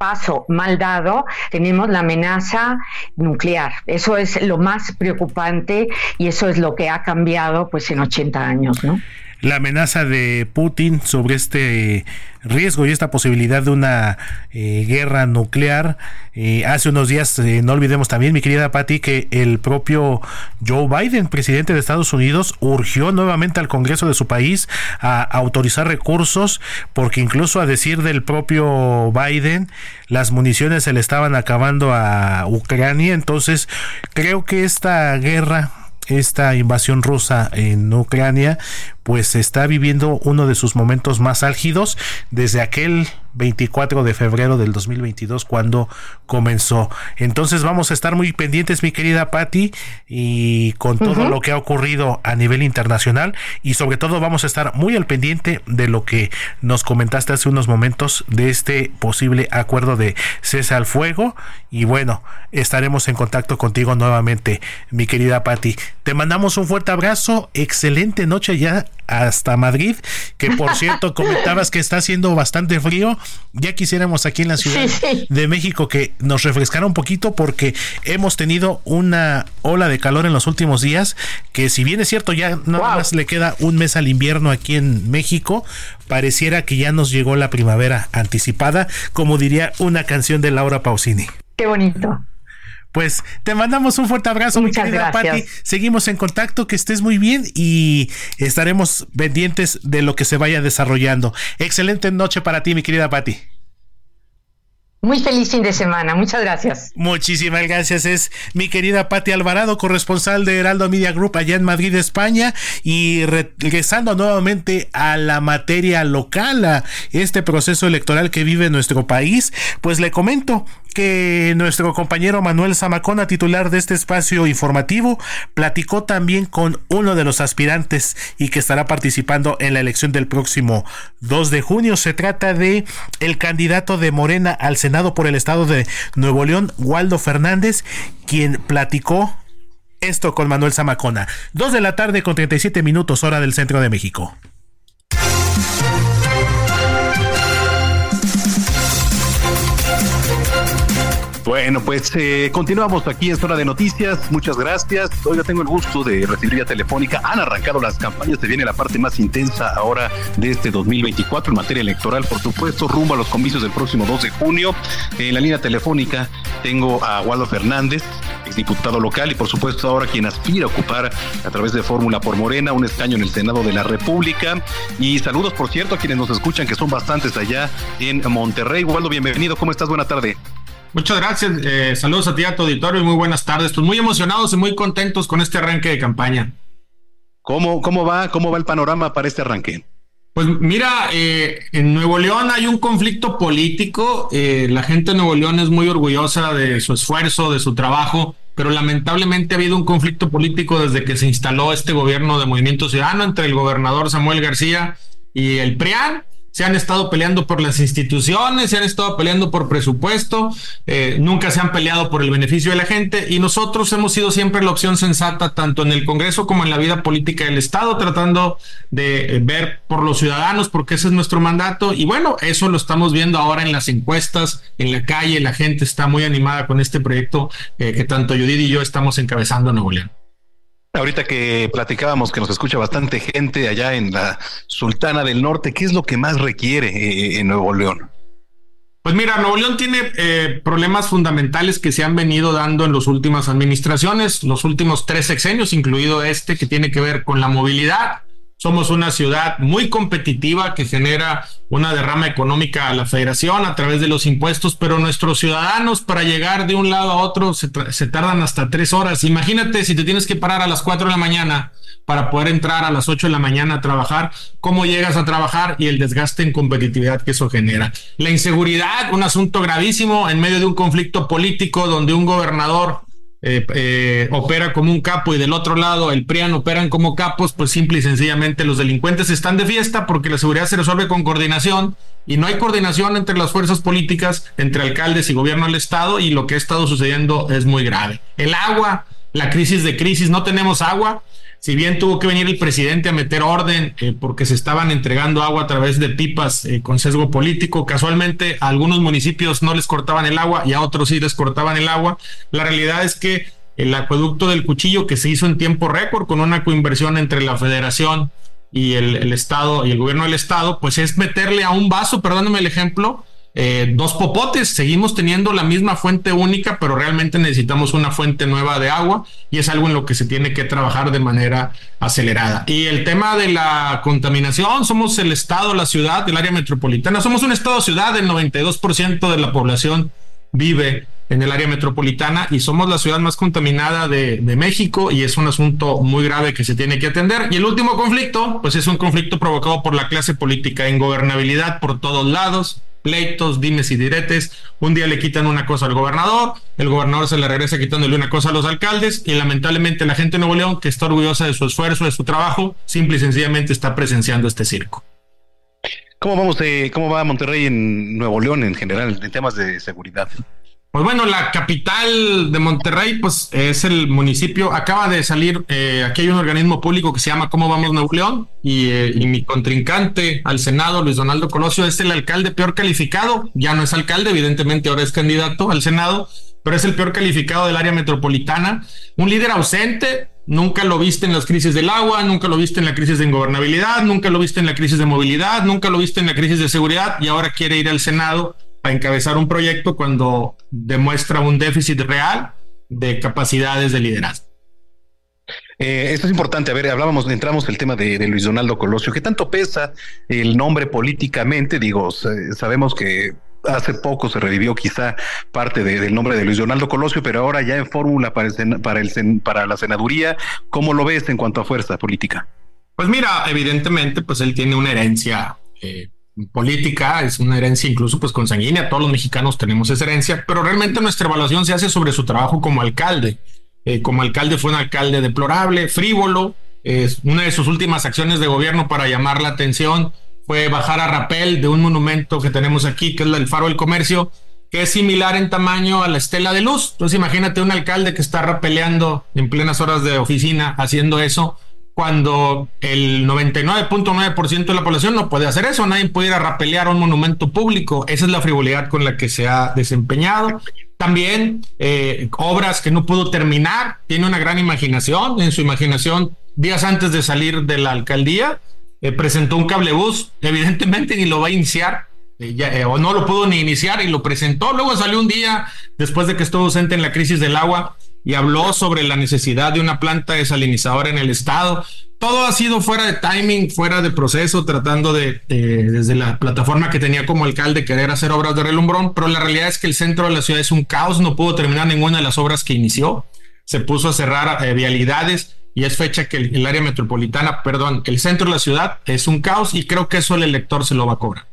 paso mal dado, tenemos la amenaza nuclear. Eso es lo más preocupante y eso es lo que ha cambiado pues en ochenta años, ¿no? La amenaza de Putin sobre este riesgo y esta posibilidad de una eh, guerra nuclear. Eh, hace unos días, eh, no olvidemos también, mi querida Patti, que el propio Joe Biden, presidente de Estados Unidos, urgió nuevamente al Congreso de su país a, a autorizar recursos, porque incluso a decir del propio Biden, las municiones se le estaban acabando a Ucrania. Entonces, creo que esta guerra, esta invasión rusa en Ucrania, pues está viviendo uno de sus momentos más álgidos desde aquel veinticuatro de febrero del dos mil veintidós cuando comenzó. Entonces vamos a estar muy pendientes, mi querida Patti, y con todo uh-huh. lo que ha ocurrido a nivel internacional, y sobre todo vamos a estar muy al pendiente de lo que nos comentaste hace unos momentos de este posible acuerdo de cese al fuego. Y bueno, estaremos en contacto contigo nuevamente, mi querida Patti. Te mandamos un fuerte abrazo, excelente noche ya hasta Madrid, que por cierto comentabas que está haciendo bastante frío. Ya quisiéramos aquí en la Ciudad sí, sí. de México que nos refrescara un poquito, porque hemos tenido una ola de calor en los últimos días, que si bien es cierto ya nada wow. más le queda un mes al invierno aquí en México, pareciera que ya nos llegó la primavera anticipada, como diría una canción de Laura Pausini. Qué bonito. Pues te mandamos un fuerte abrazo, Muchas mi querida gracias. Patti. Seguimos en contacto, que estés muy bien y estaremos pendientes de lo que se vaya desarrollando. Excelente noche para ti, mi querida Patti. Muy feliz fin de semana, muchas gracias. Muchísimas gracias, es mi querida Patti Alvarado, corresponsal de Heraldo Media Group allá en Madrid, España. Y regresando nuevamente a la materia local, a este proceso electoral que vive nuestro país, pues le comento que nuestro compañero Manuel Zamacona, titular de este espacio informativo, platicó también con uno de los aspirantes y que estará participando en la elección del próximo dos de junio. Se trata de el candidato de Morena al Senado por el estado de Nuevo León, Waldo Fernández, quien platicó esto con Manuel Zamacona. Dos de la tarde con treinta y siete minutos, hora del centro de México. Bueno, pues eh, continuamos aquí en Zona de Noticias. Muchas gracias. Hoy ya tengo el gusto de recibir vía telefónica. Han arrancado las campañas, se viene la parte más intensa ahora de este dos mil veinticuatro en materia electoral, por supuesto, rumbo a los comicios del próximo dos de junio. En la línea telefónica tengo a Waldo Fernández, exdiputado local y por supuesto ahora quien aspira a ocupar a través de Fórmula por Morena un escaño en el Senado de la República. Y saludos, por cierto, a quienes nos escuchan, que son bastantes allá en Monterrey. Waldo, bienvenido. ¿Cómo estás? Buena tarde. Muchas gracias, eh, saludos a ti, a tu auditorio, y muy buenas tardes. Pues muy emocionados y muy contentos con este arranque de campaña. ¿Cómo, cómo va, cómo va el panorama para este arranque? Pues mira, eh, en Nuevo León hay un conflicto político. Eh, la gente de Nuevo León es muy orgullosa de su esfuerzo, de su trabajo, pero lamentablemente ha habido un conflicto político desde que se instaló este gobierno de Movimiento Ciudadano entre el gobernador Samuel García y el P R I A N. Se han estado peleando por las instituciones, se han estado peleando por presupuesto, eh, nunca se han peleado por el beneficio de la gente, y nosotros hemos sido siempre la opción sensata, tanto en el Congreso como en la vida política del Estado, tratando de eh, ver por los ciudadanos, porque ese es nuestro mandato. Y bueno, eso lo estamos viendo ahora en las encuestas, en la calle. La gente está muy animada con este proyecto eh, que tanto Judith y yo estamos encabezando en Nuevo León. Ahorita que platicábamos que nos escucha bastante gente allá en la Sultana del Norte, ¿qué es lo que más requiere eh, en Nuevo León? Pues mira, Nuevo León tiene eh, problemas fundamentales que se han venido dando en las últimas administraciones, los últimos tres sexenios, incluido este, que tiene que ver con la movilidad. Somos una ciudad muy competitiva que genera una derrama económica a la federación a través de los impuestos, pero nuestros ciudadanos para llegar de un lado a otro se, se tardan hasta tres horas. Imagínate si te tienes que parar a las cuatro de la mañana para poder entrar a las ocho de la mañana a trabajar, cómo llegas a trabajar y el desgaste en competitividad que eso genera. La inseguridad, un asunto gravísimo en medio de un conflicto político donde un gobernador Eh, eh, opera como un capo y del otro lado el P R I A N operan como capos. Pues simple y sencillamente los delincuentes están de fiesta porque la seguridad se resuelve con coordinación, y no hay coordinación entre las fuerzas políticas, entre alcaldes y gobierno del estado, y lo que ha estado sucediendo es muy grave. El agua, la crisis de crisis, no tenemos agua. Si bien tuvo que venir el presidente a meter orden eh, porque se estaban entregando agua a través de pipas eh, con sesgo político, casualmente a algunos municipios no les cortaban el agua y a otros sí les cortaban el agua. La realidad es que el acueducto del Cuchillo, que se hizo en tiempo récord con una coinversión entre la Federación y el, el Estado y el gobierno del Estado, pues es meterle a un vaso, perdóname el ejemplo, Eh, dos popotes. Seguimos teniendo la misma fuente única, pero realmente necesitamos una fuente nueva de agua y es algo en lo que se tiene que trabajar de manera acelerada. Y el tema de la contaminación, somos el estado, la ciudad, el área metropolitana, somos un estado-ciudad, el noventa y dos por ciento de la población vive en el área metropolitana y somos la ciudad más contaminada de, de México y es un asunto muy grave que se tiene que atender. Y el último conflicto, pues es un conflicto provocado por la clase política, ingobernabilidad por todos lados, pleitos, dimes y diretes. Un día le quitan una cosa al gobernador, el gobernador se le regresa quitándole una cosa a los alcaldes y lamentablemente la gente de Nuevo León, que está orgullosa de su esfuerzo, de su trabajo, simple y sencillamente está presenciando este circo. ¿Cómo vamos de, cómo va Monterrey en Nuevo León en general en temas de seguridad? Pues bueno, la capital de Monterrey, pues es el municipio. Acaba de salir, eh, aquí hay un organismo público que se llama ¿Cómo vamos Nuevo León? Y, eh, y mi contrincante al Senado, Luis Donaldo Colosio, es el alcalde peor calificado. Ya no es alcalde, evidentemente ahora es candidato al Senado, pero es el peor calificado del área metropolitana. Un líder ausente, nunca lo viste en las crisis del agua, nunca lo viste en la crisis de ingobernabilidad, nunca lo viste en la crisis de movilidad, nunca lo viste en la crisis de seguridad y ahora quiere ir al Senado a encabezar un proyecto cuando demuestra un déficit real de capacidades de liderazgo. Eh, esto es importante. A ver, hablábamos, entramos el tema de, de Luis Donaldo Colosio. ¿Qué tanto pesa el nombre políticamente? Digo, sabemos que hace poco se revivió quizá parte de, del nombre de Luis Donaldo Colosio, pero ahora ya en fórmula para, el, para, el, para la senaduría, ¿cómo lo ves en cuanto a fuerza política? Pues mira, evidentemente, pues él tiene una herencia eh, política, es una herencia incluso pues consanguínea, todos los mexicanos tenemos esa herencia, pero realmente nuestra evaluación se hace sobre su trabajo como alcalde. Eh, como alcalde fue un alcalde deplorable, frívolo, eh, una de sus últimas acciones de gobierno para llamar la atención fue bajar a rapel de un monumento que tenemos aquí, que es el Faro del Comercio, que es similar en tamaño a la Estela de Luz. Entonces imagínate un alcalde que está rapeleando en plenas horas de oficina haciendo eso, cuando el noventa y nueve punto nueve por ciento de la población no puede hacer eso. Nadie puede ir a rapelear un monumento público. Esa es la frivolidad con la que se ha desempeñado. También eh, obras que no pudo terminar. Tiene una gran imaginación. En su imaginación, días antes de salir de la alcaldía, eh, presentó un cablebús. Evidentemente ni lo va a iniciar. Eh, ya, eh, o no lo pudo ni iniciar y lo presentó. Luego salió un día después de que estuvo ausente en la crisis del agua y habló sobre la necesidad de una planta desalinizadora en el estado. Todo ha sido fuera de timing, fuera de proceso, tratando de, de, desde la plataforma que tenía como alcalde, querer hacer obras de relumbrón, pero la realidad es que el centro de la ciudad es un caos, no pudo terminar ninguna de las obras que inició, se puso a cerrar eh, vialidades y es fecha que el, el área metropolitana, perdón, el centro de la ciudad es un caos y creo que eso el elector se lo va a cobrar.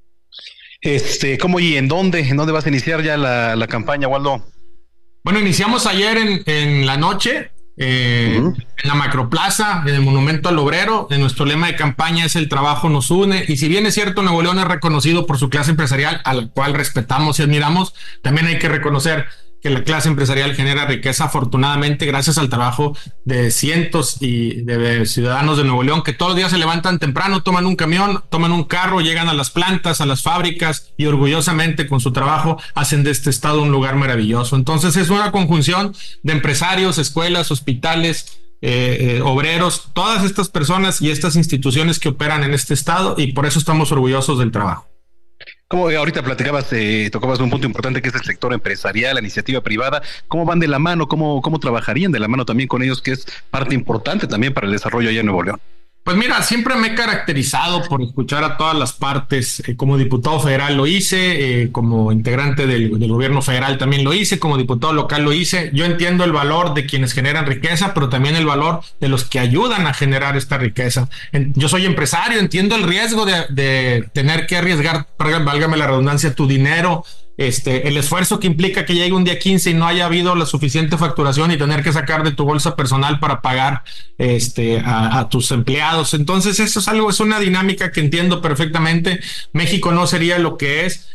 Este, ¿cómo y en dónde? ¿En dónde vas a iniciar ya la, la campaña, Waldo? Bueno, iniciamos ayer en, en la noche, eh, uh-huh. en la Macroplaza, en el Monumento al Obrero. En nuestro lema de campaña es el trabajo nos une. Y si bien es cierto, Nuevo León es reconocido por su clase empresarial, a la cual respetamos y admiramos, también hay que reconocer que la clase empresarial genera riqueza, afortunadamente, gracias al trabajo de cientos y de ciudadanos de Nuevo León que todos los días se levantan temprano, toman un camión, toman un carro, llegan a las plantas, a las fábricas y orgullosamente con su trabajo hacen de este estado un lugar maravilloso. Entonces es una conjunción de empresarios, escuelas, hospitales, eh, eh, obreros, todas estas personas y estas instituciones que operan en este estado y por eso estamos orgullosos del trabajo. Como ahorita platicabas, eh, tocabas un punto importante que es el sector empresarial, la iniciativa privada. ¿Cómo van de la mano? ¿Cómo, cómo trabajarían de la mano también con ellos, que es parte importante también para el desarrollo allá en Nuevo León? Pues mira, siempre me he caracterizado por escuchar a todas las partes. Eh, como diputado federal lo hice, eh, como integrante del, del gobierno federal también lo hice, como diputado local lo hice. Yo entiendo el valor de quienes generan riqueza, pero también el valor de los que ayudan a generar esta riqueza. En, yo soy empresario, entiendo el riesgo de, de tener que arriesgar, válgame la redundancia, tu dinero, este, el esfuerzo que implica que llegue un día quince y no haya habido la suficiente facturación y tener que sacar de tu bolsa personal para pagar este, a, a tus empleados. Entonces eso es algo, es una dinámica que entiendo perfectamente. México no sería lo que es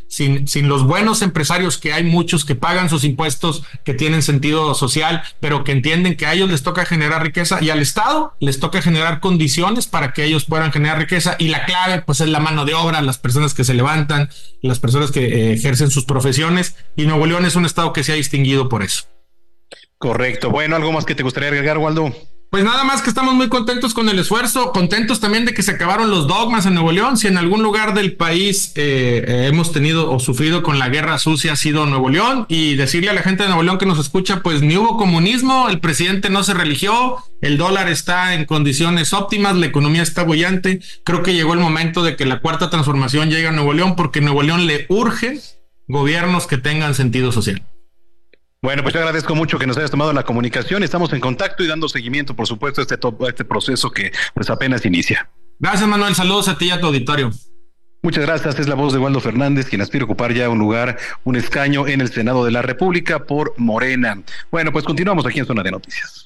sin, sin los buenos empresarios, que hay muchos que pagan sus impuestos, que tienen sentido social, pero que entienden que a ellos les toca generar riqueza y al Estado les toca generar condiciones para que ellos puedan generar riqueza, y la clave pues es la mano de obra, las personas que se levantan, las personas que eh, ejercen sus profesiones, y Nuevo León es un estado que se ha distinguido por eso. Correcto. Bueno, ¿algo más que te gustaría agregar, Waldo? Pues nada más que estamos muy contentos con el esfuerzo, contentos también de que se acabaron los dogmas en Nuevo León. Si en algún lugar del país eh, eh, hemos tenido o sufrido con la guerra sucia, ha sido Nuevo León, y decirle a la gente de Nuevo León que nos escucha, pues ni hubo comunismo, el presidente no se religió, el dólar está en condiciones óptimas, la economía está bollante. Creo que llegó el momento de que la cuarta transformación llegue a Nuevo León, porque Nuevo León le urge gobiernos que tengan sentido social. Bueno, pues yo agradezco mucho que nos hayas tomado la comunicación. Estamos en contacto y dando seguimiento, por supuesto, a este, a este proceso que pues apenas inicia. Gracias, Manuel. Saludos a ti y a tu auditorio. Muchas gracias. Es la voz de Waldo Fernández, quien aspira a ocupar ya un lugar, un escaño en el Senado de la República por Morena. Bueno, pues continuamos aquí en Zona de Noticias.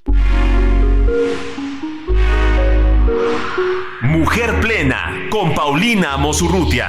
Mujer Plena, con Paulina Mosurrutia.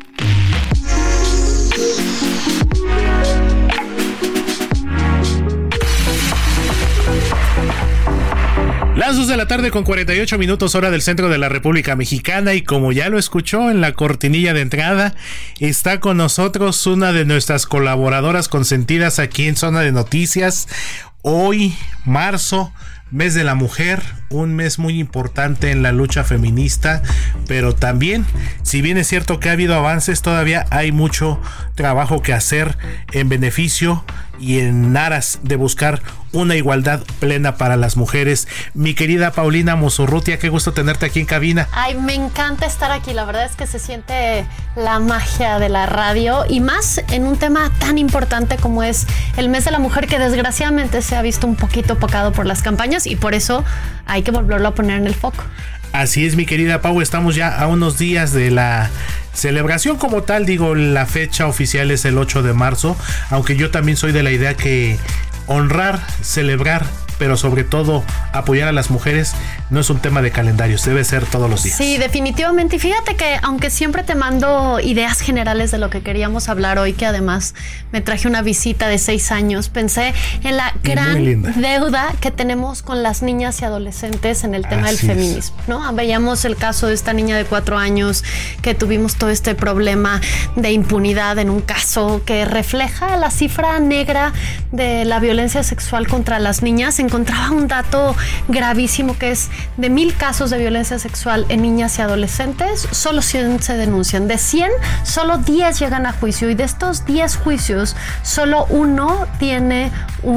Las dos de la tarde con cuarenta y ocho minutos, hora del centro de la República Mexicana, y como ya lo escuchó en la cortinilla de entrada, está con nosotros una de nuestras colaboradoras consentidas aquí en Zona de Noticias. Hoy, marzo, mes de la mujer, un mes muy importante en la lucha feminista, pero también, si bien es cierto que ha habido avances, todavía hay mucho trabajo que hacer en beneficio y en aras de buscar una igualdad plena para las mujeres. Mi querida Paulina Mosurrutia, qué gusto tenerte aquí en cabina. Ay, me encanta estar aquí, la verdad es que se siente la magia de la radio, y más en un tema tan importante como es el mes de la mujer, que desgraciadamente se ha visto un poquito opacado por las campañas, y por eso hay que volverlo a poner en el foco. Así es, mi querida Pau, estamos ya a unos días de la celebración como tal. Digo, la fecha oficial es el ocho de marzo, aunque yo también soy de la idea que honrar, celebrar, pero sobre todo apoyar a las mujeres no es un tema de calendarios, debe ser todos los días. Sí, definitivamente. Y fíjate que aunque siempre te mando ideas generales de lo que queríamos hablar hoy, que además me traje una visita de seis años, pensé en la gran deuda que tenemos con las niñas y adolescentes en el tema Así del feminismo, ¿no? Veíamos el caso de esta niña de cuatro años que tuvimos todo este problema de impunidad en un caso que refleja la cifra negra de la violencia sexual contra las niñas. Encontraba un dato gravísimo, que es de mil casos de violencia sexual en niñas y adolescentes, solo cien se denuncian. De cien, solo diez llegan a juicio, y de estos diez juicios, solo uno tiene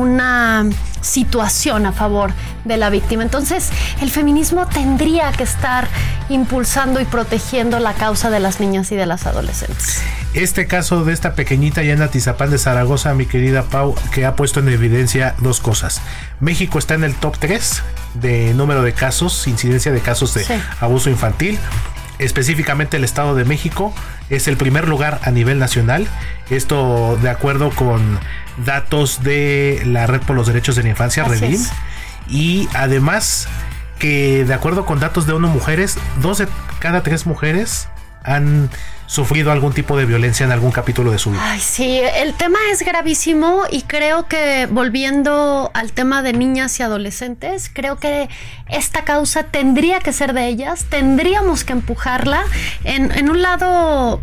una situación a favor de la víctima. Entonces, el feminismo tendría que estar impulsando y protegiendo la causa de las niñas y de las adolescentes. Este caso de esta pequeñita ya en Atizapán de Zaragoza, mi querida Pau, que ha puesto en evidencia dos cosas. México está en el top tres de número de casos, incidencia de casos de sí. abuso infantil. Específicamente el Estado de México es el primer lugar a nivel nacional. Esto de acuerdo con datos de la Red por los Derechos de la Infancia, Así Redim. Es. Y además que de acuerdo con datos de ONU Mujeres, dos de cada tres mujeres han sufrido algún tipo de violencia en algún capítulo de su vida. Ay, sí, el tema es gravísimo, y creo que, volviendo al tema de niñas y adolescentes, creo que esta causa tendría que ser de ellas, tendríamos que empujarla en, en un lado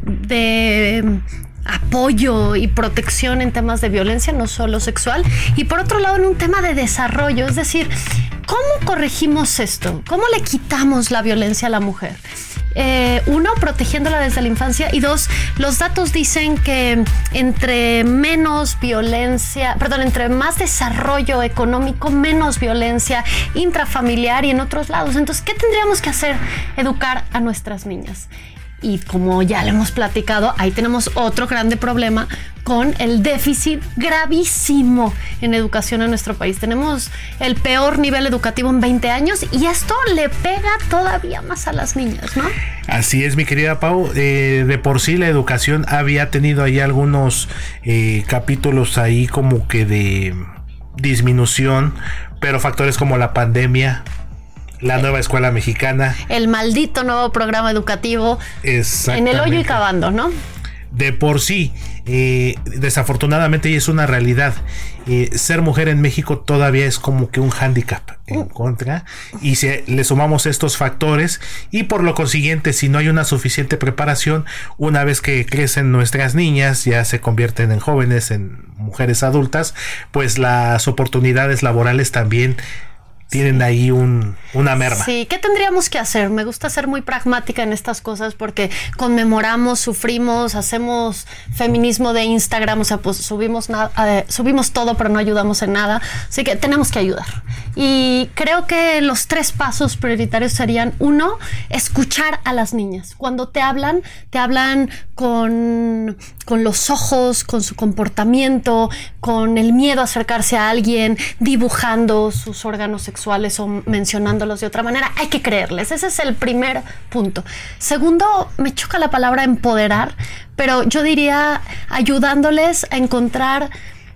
de apoyo y protección en temas de violencia, no solo sexual, y por otro lado en un tema de desarrollo, es decir, ¿cómo corregimos esto? ¿Cómo le quitamos la violencia a la mujer? Eh, uno, protegiéndola desde la infancia, y dos, los datos dicen que entre menos violencia, perdón, entre más desarrollo económico, menos violencia intrafamiliar y en otros lados. Entonces, ¿qué tendríamos que hacer? Educar a nuestras niñas. Y como ya lo hemos platicado, ahí tenemos otro grande problema con el déficit gravísimo en educación en nuestro país. Tenemos el peor nivel educativo en veinte años, y esto le pega todavía más a las niñas, ¿no? Así es, mi querida Pau. Eh, de por sí la educación había tenido ahí algunos eh, capítulos ahí como que de disminución, pero factores como la pandemia, la nueva escuela mexicana, el maldito nuevo programa educativo, en el hoyo y cavando, ¿no? de por sí, eh, desafortunadamente, y es una realidad, eh, ser mujer en México todavía es como que un hándicap en contra, y si le sumamos estos factores, y por lo consiguiente, si no hay una suficiente preparación, una vez que crecen nuestras niñas, ya se convierten en jóvenes, en mujeres adultas, pues las oportunidades laborales también tienen ahí un, una merma. Sí, ¿qué tendríamos que hacer? Me gusta ser muy pragmática en estas cosas porque conmemoramos, sufrimos, hacemos feminismo de Instagram, o sea, pues subimos, na- eh, subimos todo pero no ayudamos en nada, así que tenemos que ayudar. Y creo que los tres pasos prioritarios serían, uno, escuchar a las niñas. Cuando te hablan, te hablan con, con los ojos, con su comportamiento, con el miedo a acercarse a alguien, dibujando sus órganos sexuales o mencionándolos de otra manera. Hay que creerles. Ese es el primer punto. Segundo, me choca la palabra empoderar, pero yo diría ayudándoles a encontrar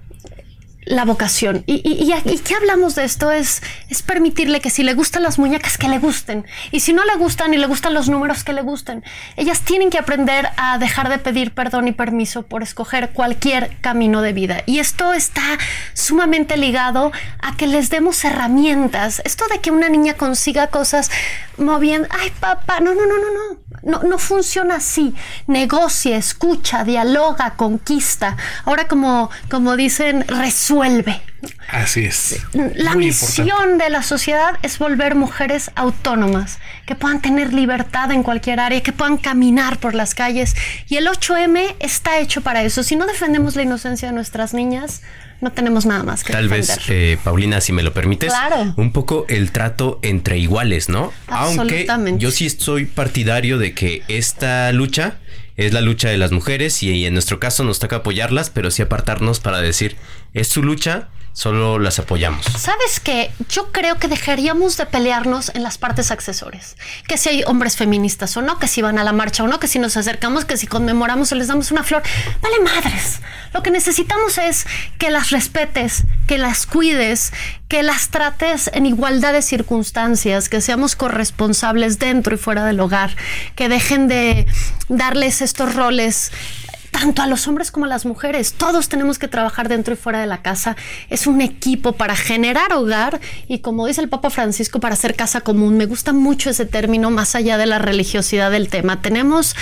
la vocación. Y, y, y aquí que hablamos de esto es, es permitirle que si le gustan las muñecas, que le gusten. Y si no le gustan y le gustan los números, que le gusten. Ellas tienen que aprender a dejar de pedir perdón y permiso por escoger cualquier camino de vida. Y esto está sumamente ligado a que les demos herramientas. Esto de que una niña consiga cosas moviendo, ay papá, no, no, no, no, no. No, no funciona así. Negocia, escucha, dialoga, conquista. Ahora, como, como dicen, resuelve. Así es. La Muy misión importante. de la sociedad es volver mujeres autónomas, que puedan tener libertad en cualquier área, que puedan caminar por las calles. Y el ocho eme está hecho para eso. Si no defendemos la inocencia de nuestras niñas, no tenemos nada más que Tal defender. vez, eh, Paulina, si me lo permites, Claro. un poco el trato entre iguales, ¿no? Aunque Absolutamente. yo sí estoy partidario de que esta lucha es la lucha de las mujeres y en nuestro caso nos toca apoyarlas, pero sí apartarnos para decir, es su lucha, solo las apoyamos. ¿Sabes qué? Yo creo que dejaríamos de pelearnos en las partes accesorias. Que si hay hombres feministas o no, que si van a la marcha o no, que si nos acercamos, que si conmemoramos o les damos una flor. Vale madres. Lo que necesitamos es que las respetes, que las cuides, que las trates en igualdad de circunstancias, que seamos corresponsables dentro y fuera del hogar, que dejen de darles estos roles tanto a los hombres como a las mujeres. Todos tenemos que trabajar dentro y fuera de la casa. Es un equipo para generar hogar y, como dice el Papa Francisco, para hacer casa común. Me gusta mucho ese término, más allá de la religiosidad del tema. Tenemos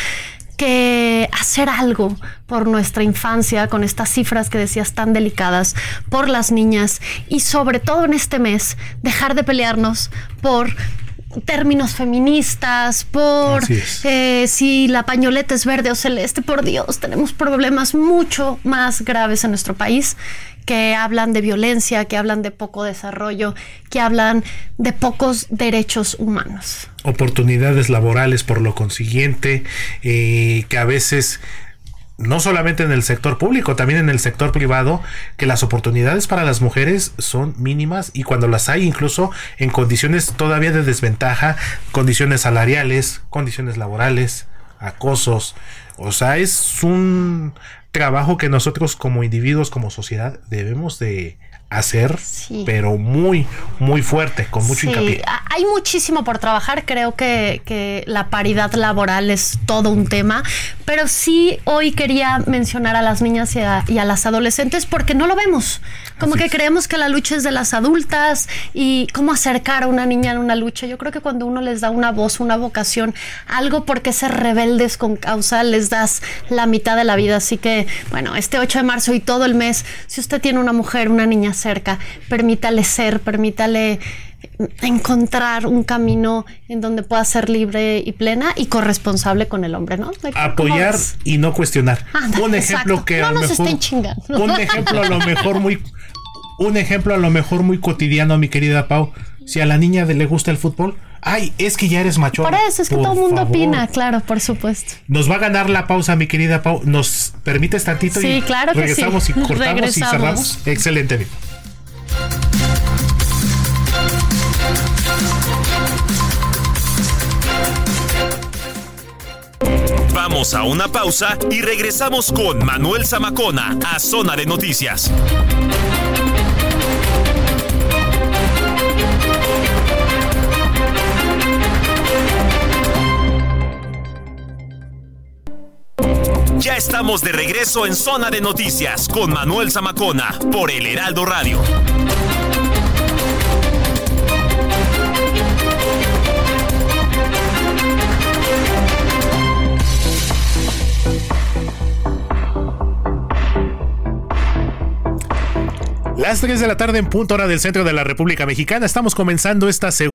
que hacer algo por nuestra infancia, con estas cifras que decías tan delicadas, por las niñas y sobre todo en este mes, dejar de pelearnos por términos feministas, por eh, si la pañoleta es verde o celeste. Por Dios, tenemos problemas mucho más graves en nuestro país que hablan de violencia, que hablan de poco desarrollo, que hablan de pocos derechos humanos. Oportunidades laborales, por lo consiguiente, eh, que a veces, no solamente en el sector público, también en el sector privado, que las oportunidades para las mujeres son mínimas y cuando las hay, incluso en condiciones todavía de desventaja, condiciones salariales, condiciones laborales, acosos. O sea, es un trabajo que nosotros como individuos, como sociedad, debemos de hacer, sí. pero muy, muy fuerte, con mucho sí, hincapié. Hay muchísimo por trabajar. Creo que, que la paridad laboral es todo un tema, pero sí hoy quería mencionar a las niñas y a, y a las adolescentes porque no lo vemos. Como Así que es. Creemos que la lucha es de las adultas y cómo acercar a una niña en una lucha. Yo creo que cuando uno les da una voz, una vocación, algo por qué ser rebeldes con causa, les das la mitad de la vida. Así que, bueno, este ocho de marzo y todo el mes, si usted tiene una mujer, una niña cerca, permítale ser, permítale encontrar un camino en donde pueda ser libre y plena y corresponsable con el hombre, ¿no? Apoyar y no cuestionar. Anda, un ejemplo exacto. que no a lo nos mejor, estén chingando. Un ejemplo a lo mejor muy un ejemplo a lo mejor muy cotidiano, mi querida Pau. Si a la niña le gusta el fútbol, ay, es que ya eres machona. Por eso es que por todo el mundo favor. opina, claro, por supuesto. Nos va a ganar la pausa, mi querida Pau. ¿Nos permites tantito? Sí, y claro que regresamos sí. y cortamos Regresamos. y cerramos. Excelente, amigo. Vamos a una pausa y regresamos con Manuel Zamacona a Zona de Noticias. Ya estamos de regreso en Zona de Noticias con Manuel Zamacona por El Heraldo Radio. Las tres de la tarde en punto hora del centro de la República Mexicana. Estamos comenzando esta segunda.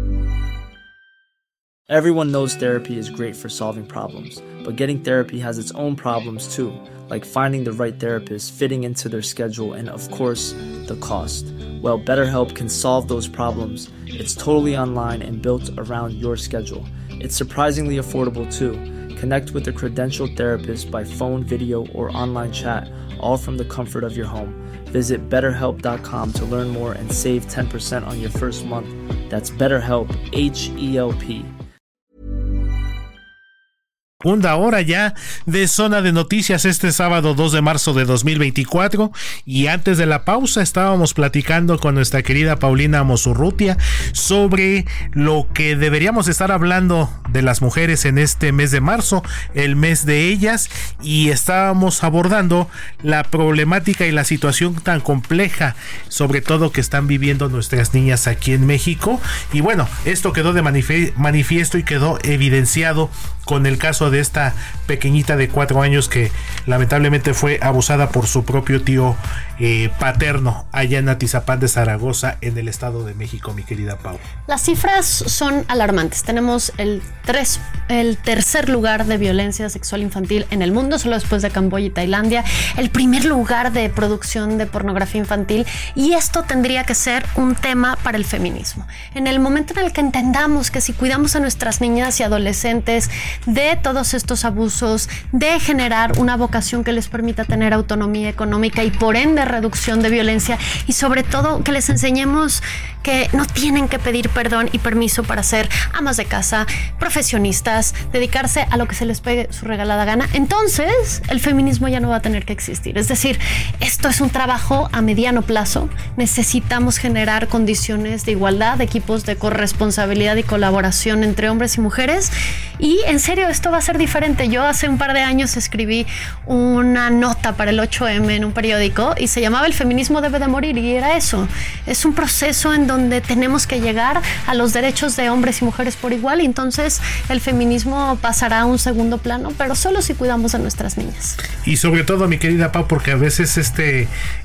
Everyone knows therapy is great for solving problems, but getting therapy has its own problems too, like finding the right therapist, fitting into their schedule, and of course, the cost. Well, BetterHelp can solve those problems. It's totally online and built around your schedule. It's surprisingly affordable too. Connect with a credentialed therapist by phone, video, or online chat, all from the comfort of your home. Visit better help dot com to learn more and save ten percent on your first month. That's BetterHelp, H E L P. Segunda hora ya de Zona de Noticias este sábado dos de marzo de dos mil veinticuatro, y antes de la pausa estábamos platicando con nuestra querida Paulina Mosurrutia sobre lo que deberíamos estar hablando de las mujeres en este mes de marzo, el mes de ellas, y estábamos abordando la problemática y la situación tan compleja, sobre todo que están viviendo nuestras niñas aquí en México. Y bueno, esto quedó de manifiesto y quedó evidenciado con el caso de esta pequeñita de cuatro años que lamentablemente fue abusada por su propio tío eh, paterno allá en Atizapán de Zaragoza, en el Estado de México, mi querida Pau. Las cifras son alarmantes. Tenemos el, tres, el tercer lugar de violencia sexual infantil en el mundo, solo después de Camboya y Tailandia, el primer lugar de producción de pornografía infantil, y esto tendría que ser un tema para el feminismo. En el momento en el que entendamos que si cuidamos a nuestras niñas y adolescentes de todos estos abusos, de generar una vocación que les permita tener autonomía económica y por ende reducción de violencia, y sobre todo que les enseñemos que no tienen que pedir perdón y permiso para ser amas de casa, profesionistas, dedicarse a lo que se les pegue su regalada gana, entonces el feminismo ya no va a tener que existir. Es decir, esto es un trabajo a mediano plazo. Necesitamos generar condiciones de igualdad, de equipos de corresponsabilidad y colaboración entre hombres y mujeres, y en serio esto va a ser diferente. Yo hace un par de años escribí una nota para el ocho eme en un periódico y se llamaba El feminismo debe de morir, y era eso. Es un proceso en donde tenemos que llegar a los derechos de hombres y mujeres por igual, y entonces el feminismo pasará a un segundo plano, pero solo si cuidamos a nuestras niñas. Y sobre todo, mi querida Pau, porque a veces este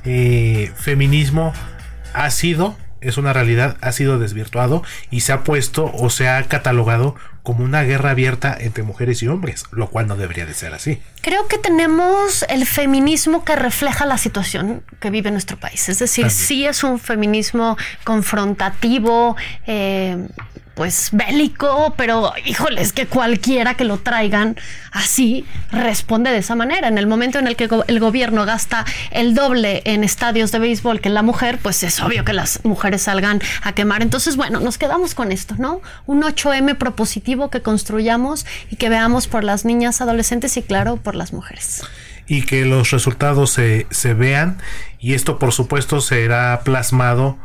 eh, feminismo ha sido, es una realidad, ha sido desvirtuado y se ha puesto o se ha catalogado como una guerra abierta entre mujeres y hombres, lo cual no debería de ser así. Creo que tenemos el feminismo que refleja la situación que vive nuestro país. Es decir, También. sí es un feminismo confrontativo, eh, pues bélico, pero híjole, es que cualquiera que lo traigan así responde de esa manera. En el momento en el que el gobierno gasta el doble en estadios de béisbol que la mujer, pues es obvio que las mujeres salgan a quemar. Entonces, bueno, nos quedamos con esto, ¿no? Un ocho eme propositivo que construyamos y que veamos por las niñas, adolescentes y, claro, por las mujeres. Y que los resultados se, se vean, y esto, por supuesto, será plasmado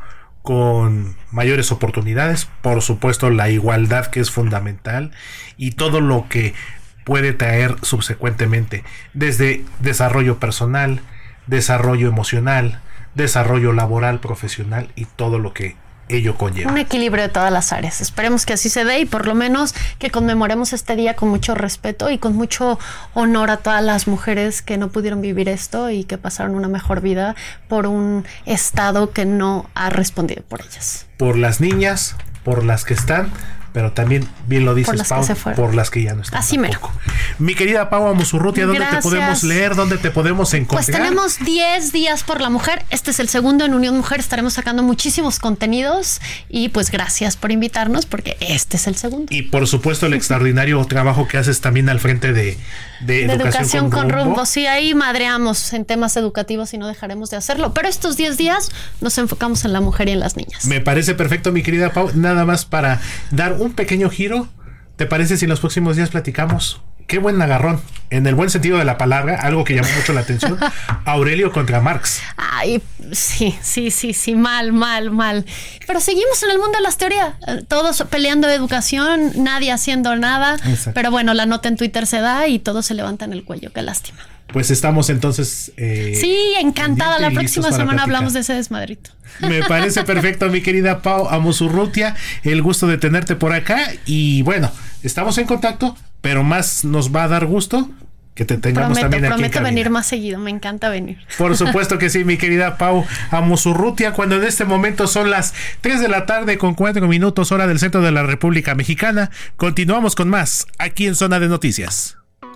con mayores oportunidades, por supuesto la igualdad, que es fundamental, y todo lo que puede traer subsecuentemente, desde desarrollo personal, desarrollo emocional, desarrollo laboral, profesional, y todo lo que ello conlleva. Un equilibrio de todas las áreas. Esperemos que así se dé, y por lo menos que conmemoremos este día con mucho respeto y con mucho honor a todas las mujeres que no pudieron vivir esto y que pasaron una mejor vida por un Estado que no ha respondido por ellas. Por las niñas, por las que están, pero también, bien lo dices, Pau, por las que ya no están. Así mero. Mi querida Pau Mosurrutia, ¿dónde Gracias. te podemos leer? ¿Dónde te podemos encontrar? Pues tenemos diez días por la mujer. Este es el segundo en Unión Mujer. Estaremos sacando muchísimos contenidos, y pues gracias por invitarnos, porque este es el segundo. Y por supuesto el extraordinario trabajo que haces también al frente de, de, de Educación, educación con, con rumbo. rumbo. Sí, ahí madreamos en temas educativos y no dejaremos de hacerlo. Pero estos diez días nos enfocamos en la mujer y en las niñas. Me parece perfecto, mi querida Pau. Nada más para dar un pequeño giro, ¿te parece si en los próximos días platicamos? Qué buen agarrón en el buen sentido de la palabra, algo que llamó mucho la atención, Aurelio contra Marx. Ay, sí, sí, sí, sí, mal, mal, mal. Pero seguimos en el mundo de las teorías, todos peleando de educación, nadie haciendo nada. Exacto. Pero bueno, la nota en Twitter se da y todos se levantan el cuello, qué lástima. Pues estamos entonces... Eh, sí, encantada, la próxima semana platicar. Hablamos de ese desmadrito. Me parece perfecto, mi querida Pau Amosurrutia, el gusto de tenerte por acá y bueno, estamos en contacto, pero más nos va a dar gusto que te tengamos prometo, también aquí prometo en venir más seguido, me encanta venir. Por supuesto que sí, mi querida Pau Amosurrutia, cuando en este momento son las tres de la tarde con cuatro minutos hora del centro de la República Mexicana. Continuamos con más aquí en Zona de Noticias.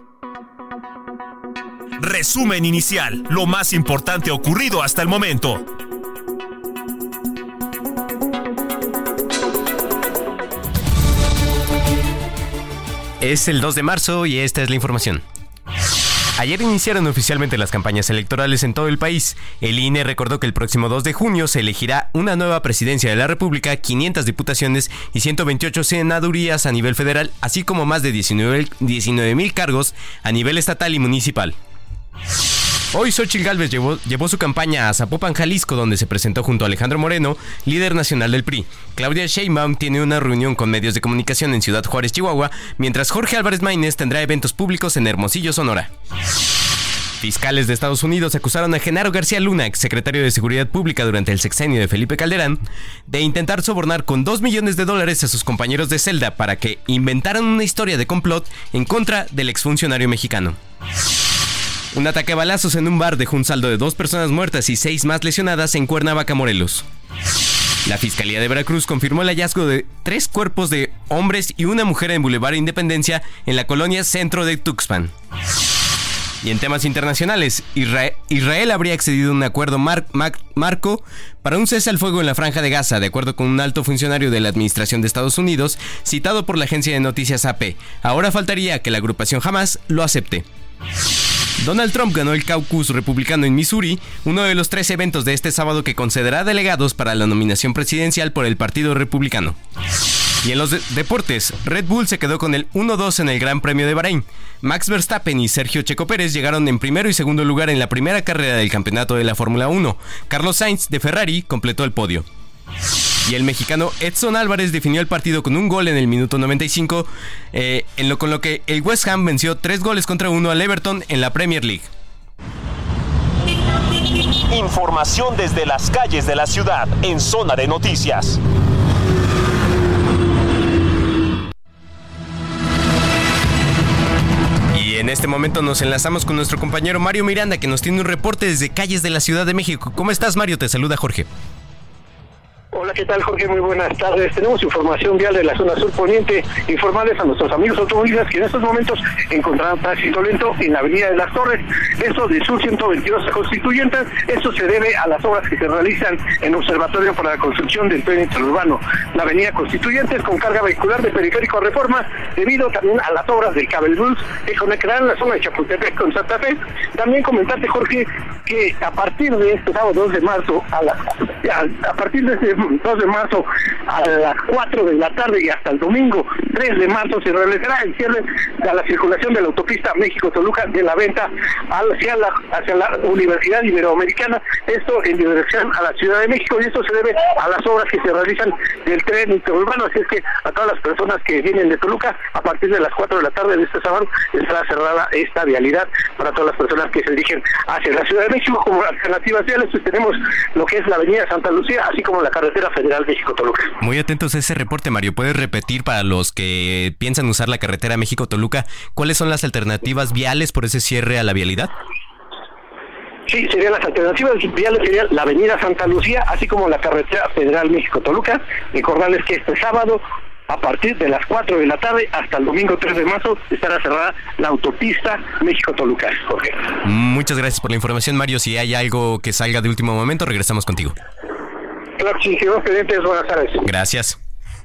Resumen inicial, lo más importante ocurrido hasta el momento. Es el dos de marzo y esta es la información. Ayer iniciaron oficialmente las campañas electorales en todo el país. El I N E recordó que el próximo dos de junio se elegirá una nueva presidencia de la República, quinientas diputaciones y ciento veintiocho senadurías a nivel federal, así como más de diecinueve mil cargos a nivel estatal y municipal. Hoy Xóchitl Gálvez llevó, llevó su campaña a Zapopan, Jalisco, donde se presentó junto a Alejandro Moreno, líder nacional del P R I. Claudia Sheinbaum tiene una reunión con medios de comunicación en Ciudad Juárez, Chihuahua, mientras Jorge Álvarez Maínez tendrá eventos públicos en Hermosillo, Sonora. Fiscales de Estados Unidos acusaron a Genaro García Luna, exsecretario de Seguridad Pública durante el sexenio de Felipe Calderón, de intentar sobornar con dos millones de dólares a sus compañeros de celda para que inventaran una historia de complot en contra del exfuncionario mexicano. Un ataque a balazos en un bar dejó un saldo de dos personas muertas y seis más lesionadas en Cuernavaca, Morelos. La Fiscalía de Veracruz confirmó el hallazgo de tres cuerpos de hombres y una mujer en Boulevard Independencia en la colonia centro de Tuxpan. Y en temas internacionales, Israel, Israel habría accedido a un acuerdo mar, mar, marco para un cese al fuego en la Franja de Gaza, de acuerdo con un alto funcionario de la administración de Estados Unidos, citado por la agencia de noticias A P. Ahora faltaría que la agrupación Hamas lo acepte. Donald Trump ganó el caucus republicano en Missouri, uno de los tres eventos de este sábado que concederá delegados para la nominación presidencial por el Partido Republicano. Y en los de- deportes, Red Bull se quedó con el uno dos en el Gran Premio de Bahrein. Max Verstappen y Sergio Checo Pérez llegaron en primero y segundo lugar en la primera carrera del campeonato de la Fórmula uno. Carlos Sainz, de Ferrari, completó el podio. Y el mexicano Edson Álvarez definió el partido con un gol en el minuto noventa y cinco, eh, en lo, con lo que el West Ham venció tres goles contra uno al Everton en la Premier League. Información desde las calles de la ciudad en Zona de Noticias. Y en este momento nos enlazamos con nuestro compañero Mario Miranda, que nos tiene un reporte desde calles de la Ciudad de México. ¿Cómo estás, Mario? Te saluda Jorge. Hola, ¿qué tal, Jorge? Muy buenas tardes. Tenemos información vial de la zona sur poniente. Informarles a nuestros amigos automovilistas que en estos momentos encontrarán tránsito lento en la avenida de las Torres. Esto de Sur ciento veintidós a Constituyentes. Esto se debe a las obras que se realizan en Observatorio para la Construcción del Tren Interurbano. La avenida Constituyentes con carga vehicular de Periférico a Reforma, debido también a las obras del Cable Bus que conectarán la zona de Chapultepec con Santa Fe. También comentarte, Jorge, que a partir de este sábado dos de marzo, a, la, a, a partir de este dos de marzo a las cuatro de la tarde y hasta el domingo tres de marzo se realizará el cierre de la circulación de la autopista México-Toluca de la venta hacia la, hacia la Universidad Iberoamericana, esto en dirección a la Ciudad de México, y esto se debe a las obras que se realizan del tren interurbano. Así es que a todas las personas que vienen de Toluca, a partir de las cuatro de la tarde de este sábado estará cerrada esta vialidad para todas las personas que se dirigen hacia la Ciudad de México. Como alternativas viales, pues tenemos lo que es la avenida Santa Lucía, así como la carretera federal México-Toluca. Muy atentos a ese reporte, Mario. ¿Puedes repetir para los que piensan usar la carretera México-Toluca cuáles son las alternativas viales por ese cierre a la vialidad? Sí, serían las alternativas viales, serían la avenida Santa Lucía, así como la carretera federal México-Toluca. Recordarles que este sábado, a partir de las cuatro de la tarde hasta el domingo tres de marzo, estará cerrada la autopista México-Toluca. Jorge. Muchas gracias por la información, Mario. Si hay algo que salga de último momento, regresamos contigo. Claro, sí, señor presidente, buenas tardes. Gracias.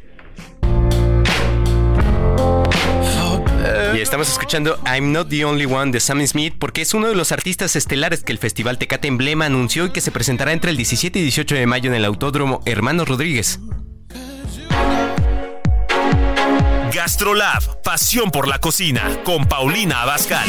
Y estamos escuchando I'm Not the Only One de Sam Smith porque es uno de los artistas estelares que el Festival Tecate Emblema anunció y que se presentará entre el diecisiete y dieciocho de mayo en el Autódromo Hermanos Rodríguez. GastroLab, pasión por la cocina, con Paulina Abascal.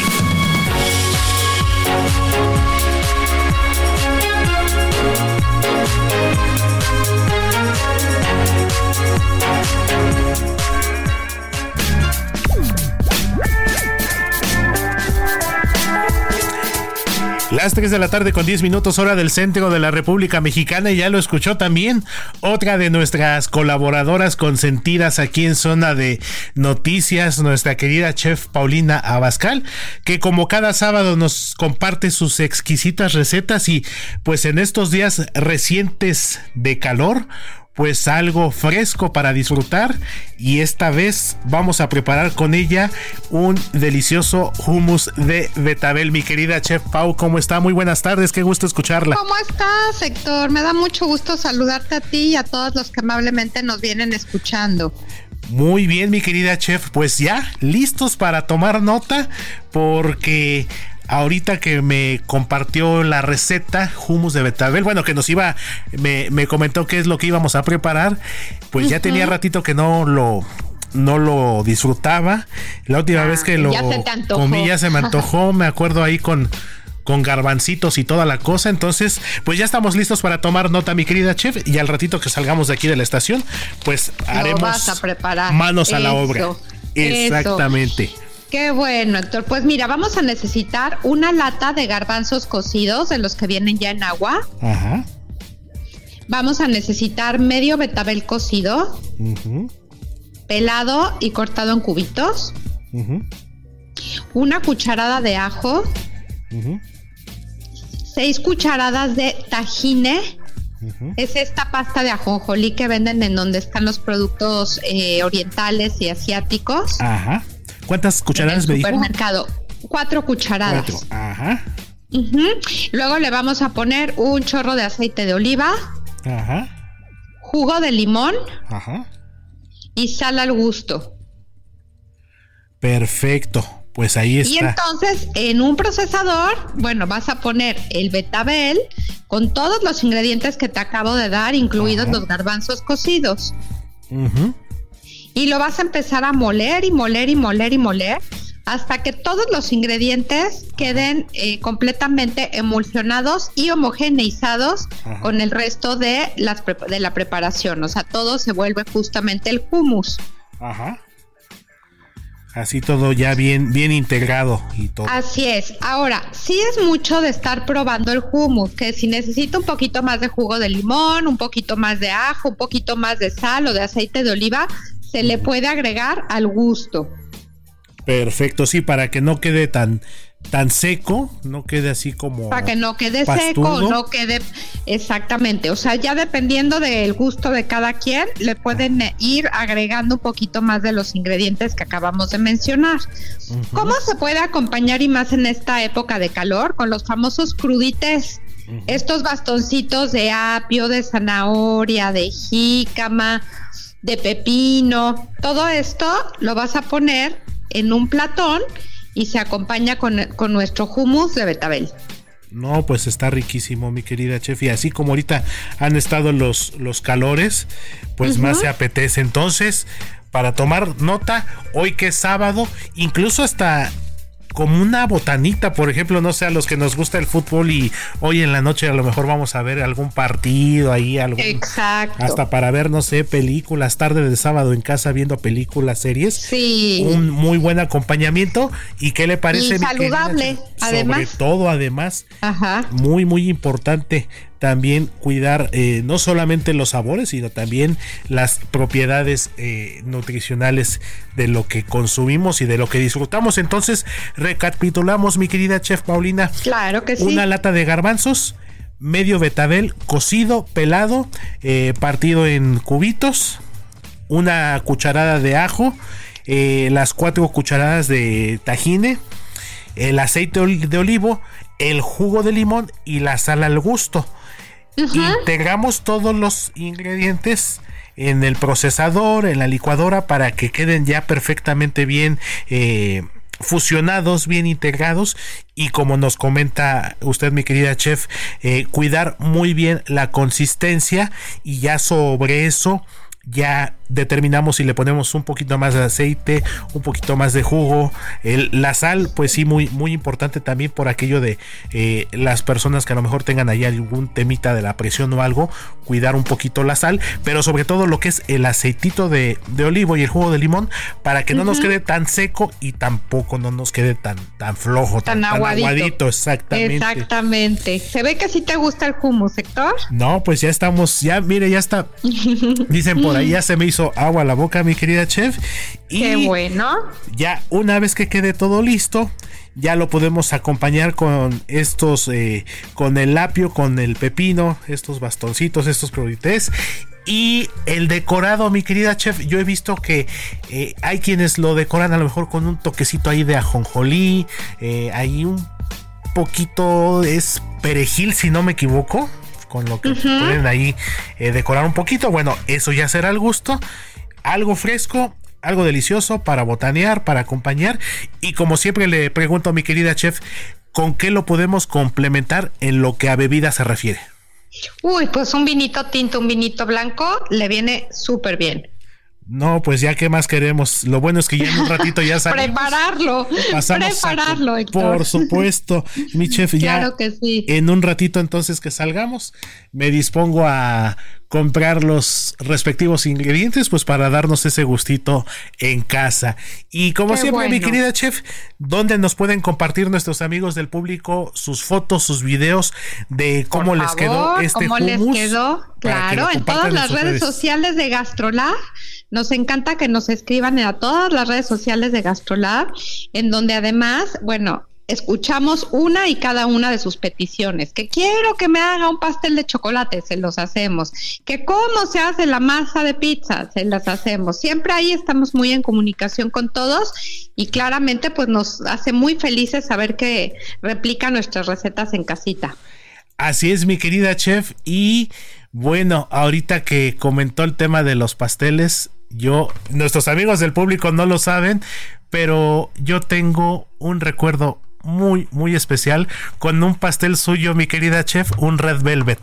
Las tres de la tarde con diez minutos, hora del centro de la República Mexicana, y ya lo escuchó también otra de nuestras colaboradoras consentidas aquí en Zona de Noticias, nuestra querida chef Paulina Abascal, que como cada sábado nos comparte sus exquisitas recetas, y pues en estos días recientes de calor, pues algo fresco para disfrutar, y esta vez vamos a preparar con ella un delicioso hummus de betabel. Mi querida chef Pau, ¿cómo está? Muy buenas tardes, qué gusto escucharla. ¿Cómo estás, Héctor? Me da mucho gusto saludarte a ti y a todos los que amablemente nos vienen escuchando. Muy bien, mi querida chef, pues ya listos para tomar nota, porque ahorita que me compartió la receta, hummus de betabel, bueno, que nos iba, me, me comentó qué es lo que íbamos a preparar, pues ya uh-huh. tenía ratito que no lo, no lo disfrutaba. La última ah, vez que lo comí ya se me antojó, me acuerdo ahí con, con garbancitos y toda la cosa. Entonces, pues ya estamos listos para tomar nota, mi querida chef, y al ratito que salgamos de aquí de la estación, pues haremos lo vas a preparar. Manos a Eso. la obra. Exactamente. Eso. Qué bueno, Héctor. Pues mira, vamos a necesitar una lata de garbanzos cocidos, de los que vienen ya en agua. Ajá. Vamos a necesitar medio betabel cocido, uh-huh. pelado y cortado en cubitos. Uh-huh. Una cucharada de ajo. Uh-huh. Seis cucharadas de tahine. Uh-huh. Es esta pasta de ajonjolí que venden en donde están los productos eh, orientales y asiáticos. Ajá. ¿Cuántas cucharadas me dijo? Supermercado. Cuatro cucharadas. Cuatro. Ajá. Uh-huh. Luego le vamos a poner un chorro de aceite de oliva. Ajá. Jugo de limón. Ajá. Y sal al gusto. Perfecto. Pues ahí está. Y entonces, en un procesador, bueno, vas a poner el betabel con todos los ingredientes que te acabo de dar, incluidos Ajá. los garbanzos cocidos. Uh-huh. Y lo vas a empezar a moler y moler y moler y moler hasta que todos los ingredientes queden eh, completamente emulsionados y homogeneizados Ajá. con el resto de, las pre- de la preparación. O sea, todo se vuelve justamente el hummus. Ajá. Así todo ya bien, bien integrado y todo. Así es. Ahora, sí es mucho de estar probando el hummus, que si necesita un poquito más de jugo de limón, un poquito más de ajo, un poquito más de sal o de aceite de oliva, se le puede agregar al gusto. Perfecto, sí, para que no quede tan, tan seco, no quede así como para que no quede pastudo. seco, no quede exactamente, o sea, ya dependiendo del gusto de cada quien, le pueden ir agregando un poquito más de los ingredientes que acabamos de mencionar. Uh-huh. ¿Cómo se puede acompañar, y más en esta época de calor, con los famosos crudités? Uh-huh. Estos bastoncitos de apio, de zanahoria, de jícama, de pepino, todo esto lo vas a poner en un platón y se acompaña con, con nuestro hummus de betabel. No, pues está riquísimo, mi querida chef, y así como ahorita han estado los, los calores, pues uh-huh. más se apetece. Entonces, para tomar nota, hoy que es sábado, incluso hasta como una botanita, por ejemplo, no sé, a los que nos gusta el fútbol y hoy en la noche a lo mejor vamos a ver algún partido ahí, algún, exacto, hasta para ver, no sé, películas, tarde de sábado en casa viendo películas, series, sí, un muy buen acompañamiento. ¿Y qué le parece? Y saludable, además. Sobre todo, además, Ajá. muy, muy importante también cuidar eh, no solamente los sabores, sino también las propiedades eh, nutricionales de lo que consumimos y de lo que disfrutamos. Entonces, recapitulamos, mi querida chef Paulina. Claro que sí. Una lata de garbanzos, medio betabel cocido, pelado, eh, partido en cubitos, una cucharada de ajo, eh, las cuatro cucharadas de tahine, el aceite de olivo, el jugo de limón y la sal al gusto. Uh-huh. Integramos todos los ingredientes en el procesador, en la licuadora, para que queden ya perfectamente bien eh, fusionados, bien integrados. Y como nos comenta usted, mi querida chef, eh, cuidar muy bien la consistencia, y ya sobre eso ya determinamos si le ponemos un poquito más de aceite, un poquito más de jugo. El, la sal, pues sí, muy, muy importante también por aquello de eh, las personas que a lo mejor tengan ahí algún temita de la presión o algo, cuidar un poquito la sal, pero sobre todo lo que es el aceitito de, de olivo y el jugo de limón, para que no uh-huh. nos quede tan seco y tampoco no nos quede tan, tan flojo, tan, tan, aguadito. tan aguadito. Exactamente. Exactamente. Se ve que sí te gusta el hummus, Héctor. No, pues ya estamos, ya, mire, ya está. Dicen por ahí, ya se me hizo agua a la boca, mi querida chef. Y qué bueno. Ya una vez que quede todo listo, ya lo podemos acompañar con estos, eh, con el apio, con el pepino, estos bastoncitos, estos croquetés. Y el decorado, mi querida chef, yo he visto que eh, hay quienes lo decoran a lo mejor con un toquecito ahí de ajonjolí, eh, hay un poquito, es perejil si no me equivoco, con lo que uh-huh. pueden ahí eh, decorar un poquito. Bueno, eso ya será al gusto, algo fresco, algo delicioso para botanear, para acompañar. Y como siempre le pregunto a mi querida chef, ¿con qué lo podemos complementar en lo que a bebida se refiere? Uy, pues un vinito tinto, un vinito blanco, le viene súper bien. No, pues ya qué más queremos. Lo bueno es que ya en un ratito ya salimos. Prepararlo, prepararlo, Héctor. Por supuesto, mi chef, ya claro que sí. En un ratito entonces que salgamos, me dispongo a comprar los respectivos ingredientes, pues para darnos ese gustito en casa. Y como qué siempre, bueno. mi querida chef, ¿dónde nos pueden compartir nuestros amigos del público sus fotos, sus videos de cómo Por les favor, quedó este cómo hummus? les quedó, claro, en todas las redes sociales de GastroLab. Nos encanta que nos escriban a todas las redes sociales de GastroLab, en donde además, bueno, escuchamos una y cada una de sus peticiones. Que quiero que me haga un pastel de chocolate, se los hacemos. Que cómo se hace la masa de pizza, se las hacemos. Siempre ahí estamos muy en comunicación con todos y claramente pues nos hace muy felices saber que replican nuestras recetas en casita. Así es, mi querida chef. Y bueno, ahorita que comentó el tema de los pasteles, yo, nuestros amigos del público no lo saben, pero yo tengo un recuerdo muy, muy especial con un pastel suyo, mi querida chef, un Red Velvet.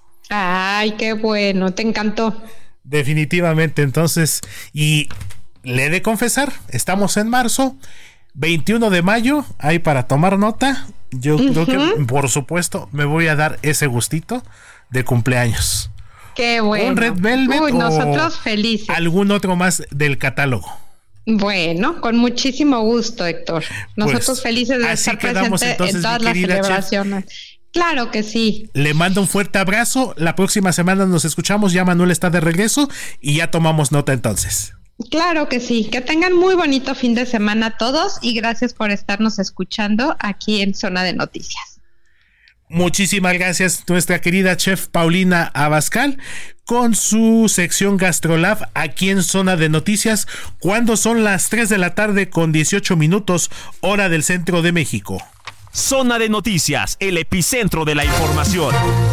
Ay, qué bueno, te encantó. Definitivamente, entonces, y le he de confesar, estamos en marzo, veintiuno de mayo, hay para tomar nota. Yo uh-huh. creo que, por supuesto, me voy a dar ese gustito de cumpleaños. Qué bueno. Un Red Velvet. Uy, nosotros felices. Algún otro más del catálogo. Bueno, con muchísimo gusto, Héctor. Nosotros pues, felices de estar presentes en todas las celebraciones. Chef. Claro que sí. Le mando un fuerte abrazo. La próxima semana nos escuchamos. Ya Manuel está de regreso y ya tomamos nota entonces. Claro que sí. Que tengan muy bonito fin de semana todos y gracias por estarnos escuchando aquí en Zona de Noticias. Muchísimas gracias, nuestra querida chef Paulina Abascal, con su sección GastroLab aquí en Zona de Noticias, cuando son las tres de la tarde con dieciocho minutos, hora del centro de México. Zona de Noticias, el epicentro de la información.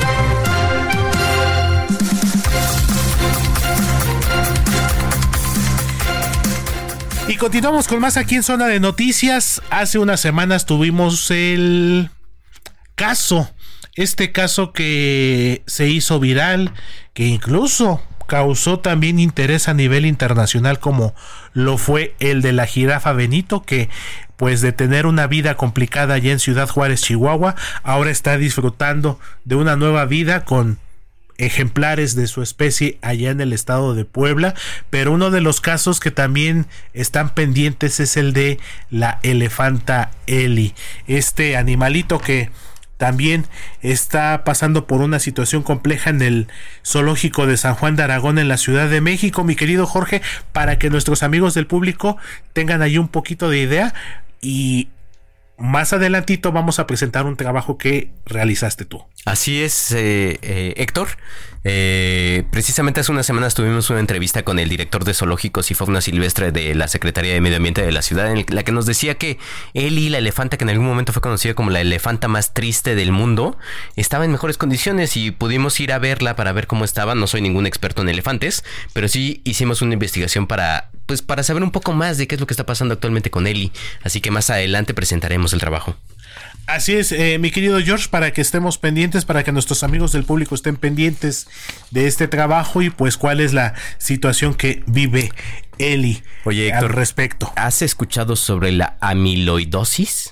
Y continuamos con más aquí en Zona de Noticias. Hace unas semanas tuvimos el caso, este caso que se hizo viral, que incluso causó también interés a nivel internacional, como lo fue el de la jirafa Benito, que pues de tener una vida complicada allá en Ciudad Juárez, Chihuahua, ahora está disfrutando de una nueva vida con ejemplares de su especie allá en el estado de Puebla. Pero uno de los casos que también están pendientes es el de la elefanta Eli, este animalito que también está pasando por una situación compleja en el zoológico de San Juan de Aragón en la Ciudad de México, mi querido Jorge, para que nuestros amigos del público tengan ahí un poquito de idea. Y más adelantito vamos a presentar un trabajo que realizaste tú. Así es, eh, eh, Héctor. Eh, precisamente hace unas semanas tuvimos una entrevista con el director de Zoológicos y Fauna Silvestre de la Secretaría de Medio Ambiente de la ciudad, en la que nos decía que Eli, la elefanta que en algún momento fue conocida como la elefanta más triste del mundo, estaba en mejores condiciones y pudimos ir a verla para ver cómo estaba. No soy ningún experto en elefantes, pero sí hicimos una investigación para, pues, para saber un poco más de qué es lo que está pasando actualmente con Eli. Así que más adelante presentaremos el trabajo. Así es, eh, mi querido George, para que estemos pendientes, para que nuestros amigos del público estén pendientes de este trabajo y pues cuál es la situación que vive Eli. Oye, Héctor, al respecto. ¿Has escuchado sobre la amiloidosis?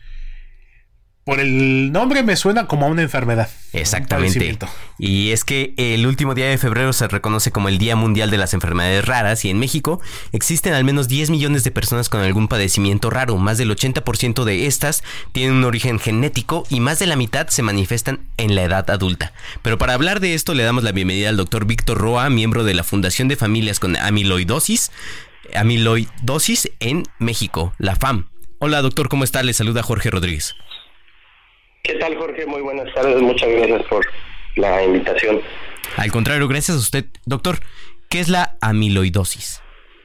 Por el nombre me suena como a una enfermedad. Exactamente. Y es que el último día de febrero se reconoce como el Día Mundial de las Enfermedades Raras y en México existen al menos diez millones de personas con algún padecimiento raro. Más del ochenta por ciento de estas tienen un origen genético y más de la mitad se manifiestan en la edad adulta. Pero para hablar de esto le damos la bienvenida al doctor Víctor Roa, miembro de la Fundación de Familias con Amiloidosis, Amiloidosis en México, la F A M. Hola doctor, ¿cómo está? Le saluda Jorge Rodríguez. ¿Qué tal, Jorge? Muy buenas tardes. Muchas gracias por la invitación. Al contrario, gracias a usted. Doctor, ¿qué es la amiloidosis?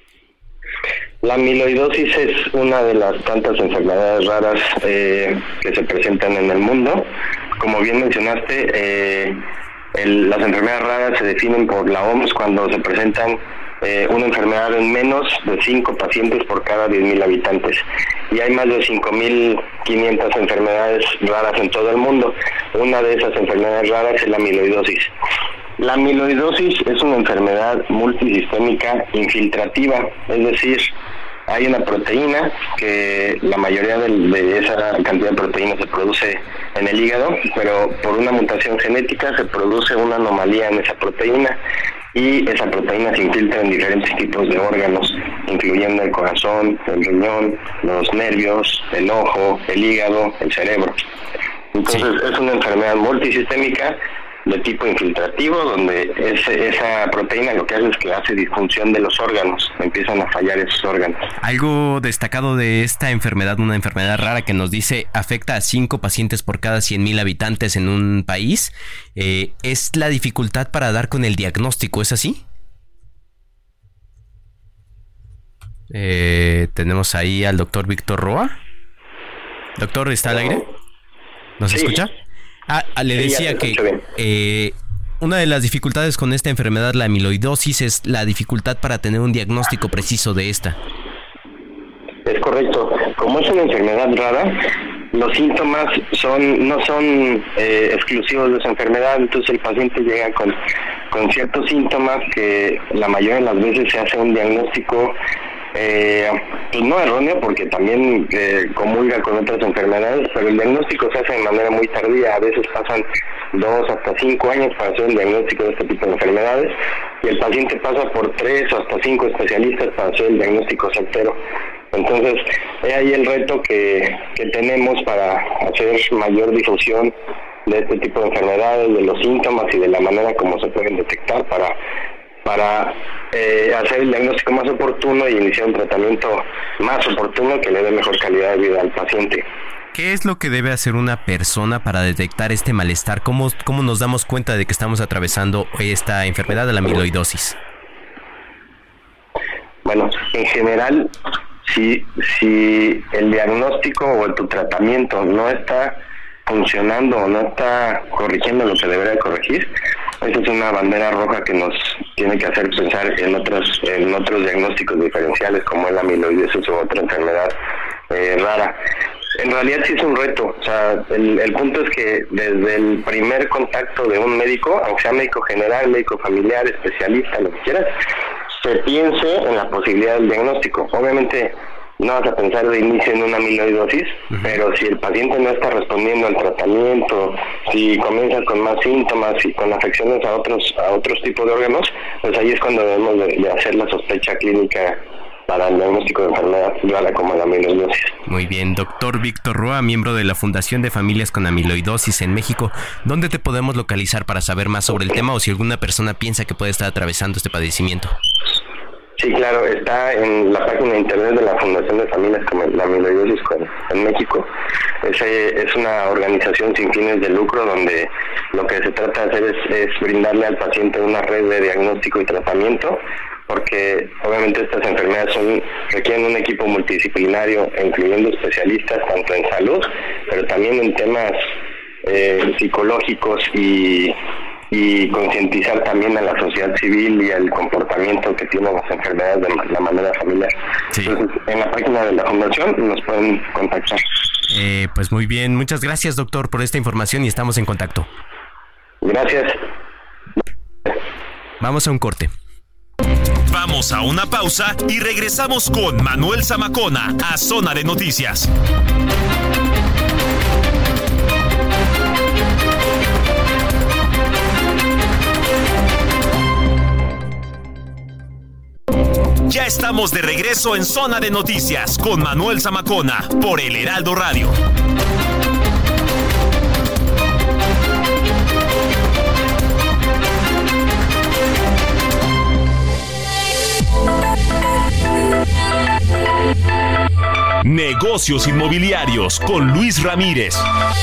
La amiloidosis es una de las tantas enfermedades raras eh, que se presentan en el mundo. Como bien mencionaste, eh, el, las enfermedades raras se definen por la O M S cuando se presentan eh, una enfermedad en menos de cinco pacientes por cada diez mil habitantes. Y hay más de cinco mil quinientas enfermedades raras en todo el mundo. Una de esas enfermedades raras es la amiloidosis. La amiloidosis es una enfermedad multisistémica infiltrativa, es decir, hay una proteína que la mayoría de, de esa cantidad de proteína se produce en el hígado, pero por una mutación genética se produce una anomalía en esa proteína y esa proteína se infiltra en diferentes tipos de órganos, incluyendo el corazón, el riñón, los nervios, el ojo, el hígado, el cerebro. Entonces sí. Es una enfermedad multisistémica de tipo infiltrativo, donde ese, esa proteína lo que hace es que hace disfunción de los órganos, empiezan a fallar esos órganos. Algo destacado de esta enfermedad, una enfermedad rara que nos dice afecta a cinco pacientes por cada cien mil habitantes en un país, eh, es la dificultad para dar con el diagnóstico, ¿es así? Eh, tenemos ahí al doctor Víctor Roa. Doctor, ¿está al aire? ¿Nos sí. escucha? Ah, le decía sí, que eh, una de las dificultades con esta enfermedad, la amiloidosis, es la dificultad para tener un diagnóstico preciso de esta. Es correcto. Como es una enfermedad rara, los síntomas son no son eh, exclusivos de esa enfermedad, entonces el paciente llega con, con ciertos síntomas que la mayoría de las veces se hace un diagnóstico Eh, pues no erróneo, porque también eh, comulga con otras enfermedades, pero el diagnóstico se hace de manera muy tardía. A veces pasan dos hasta cinco años para hacer un diagnóstico de este tipo de enfermedades y el paciente pasa por tres o hasta cinco especialistas para hacer el diagnóstico certero. Entonces, es ahí el reto que, que tenemos para hacer mayor difusión de este tipo de enfermedades, de los síntomas y de la manera como se pueden detectar para para eh, hacer el diagnóstico más oportuno y iniciar un tratamiento más oportuno que le dé mejor calidad de vida al paciente. ¿Qué es lo que debe hacer una persona para detectar este malestar? ¿Cómo, cómo nos damos cuenta de que estamos atravesando esta enfermedad de la amiloidosis? Bueno, en general, si, si el diagnóstico o tu tratamiento no está funcionando o no está corrigiendo lo que debería corregir, esa es una bandera roja que nos tiene que hacer pensar en otros en otros diagnósticos diferenciales como el amiloidosis u otra enfermedad eh, rara. En realidad sí es un reto, o sea, el, el punto es que desde el primer contacto de un médico, aunque sea médico general, médico familiar, especialista, lo que quieras, se piense en la posibilidad del diagnóstico. Obviamente no vas a pensar de inicio en una amiloidosis, uh-huh. pero si el paciente no está respondiendo al tratamiento, si comienza con más síntomas y con afecciones a otros a otros tipos de órganos, pues ahí es cuando debemos de, de hacer la sospecha clínica para el diagnóstico de enfermedad rara como la amiloidosis. Muy bien, doctor Víctor Roa, miembro de la Fundación de Familias con Amiloidosis en México. ¿Dónde te podemos localizar para saber más sobre el tema o si alguna persona piensa que puede estar atravesando este padecimiento? Sí, claro, está en la página de internet de la Fundación de Familias con la Amiloidosis en México. Es, es una organización sin fines de lucro donde lo que se trata de hacer es, es brindarle al paciente una red de diagnóstico y tratamiento, porque obviamente estas enfermedades son, requieren un equipo multidisciplinario, incluyendo especialistas tanto en salud, pero también en temas eh, psicológicos y y concientizar también a la sociedad civil y al comportamiento que tienen las enfermedades de la manera familiar. Sí. Entonces, en la página de la Fundación nos pueden contactar. Eh, pues muy bien, muchas gracias, doctor, por esta información y estamos en contacto. Gracias. Vamos a un corte. Vamos a una pausa y regresamos con Manuel Zamacona a Zona de Noticias. Ya estamos de regreso en Zona de Noticias con Manuel Zamacona por El Heraldo Radio. Negocios inmobiliarios con Luis Ramírez.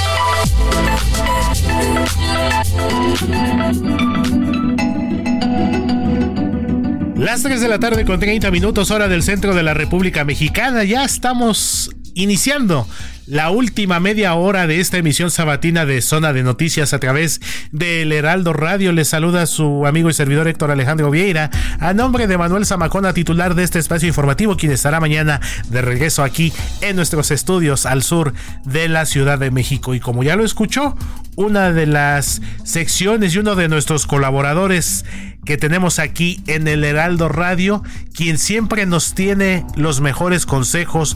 Las tres de la tarde con treinta minutos, hora del centro de la República Mexicana. Ya estamos iniciando la última media hora de esta emisión sabatina de Zona de Noticias a través del Heraldo Radio. Les saluda su amigo y servidor Héctor Alejandro Vieira, a nombre de Manuel Zamacona, titular de este espacio informativo, quien estará mañana de regreso aquí en nuestros estudios al sur de la Ciudad de México. Y como ya lo escuchó, una de las secciones y uno de nuestros colaboradores que tenemos aquí en el Heraldo Radio, quien siempre nos tiene los mejores consejos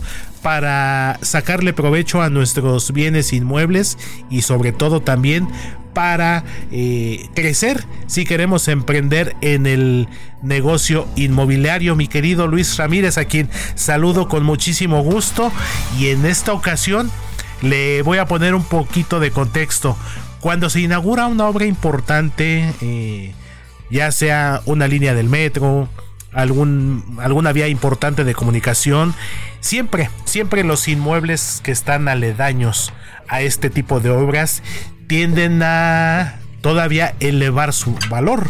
para sacarle provecho a nuestros bienes inmuebles y sobre todo también para eh, crecer si queremos emprender en el negocio inmobiliario, mi querido Luis Ramírez, a quien saludo con muchísimo gusto. Y en esta ocasión le voy a poner un poquito de contexto. Cuando se inaugura una obra importante, eh, ya sea una línea del metro, algún, alguna vía importante de comunicación, siempre, siempre los inmuebles que están aledaños a este tipo de obras tienden a todavía elevar su valor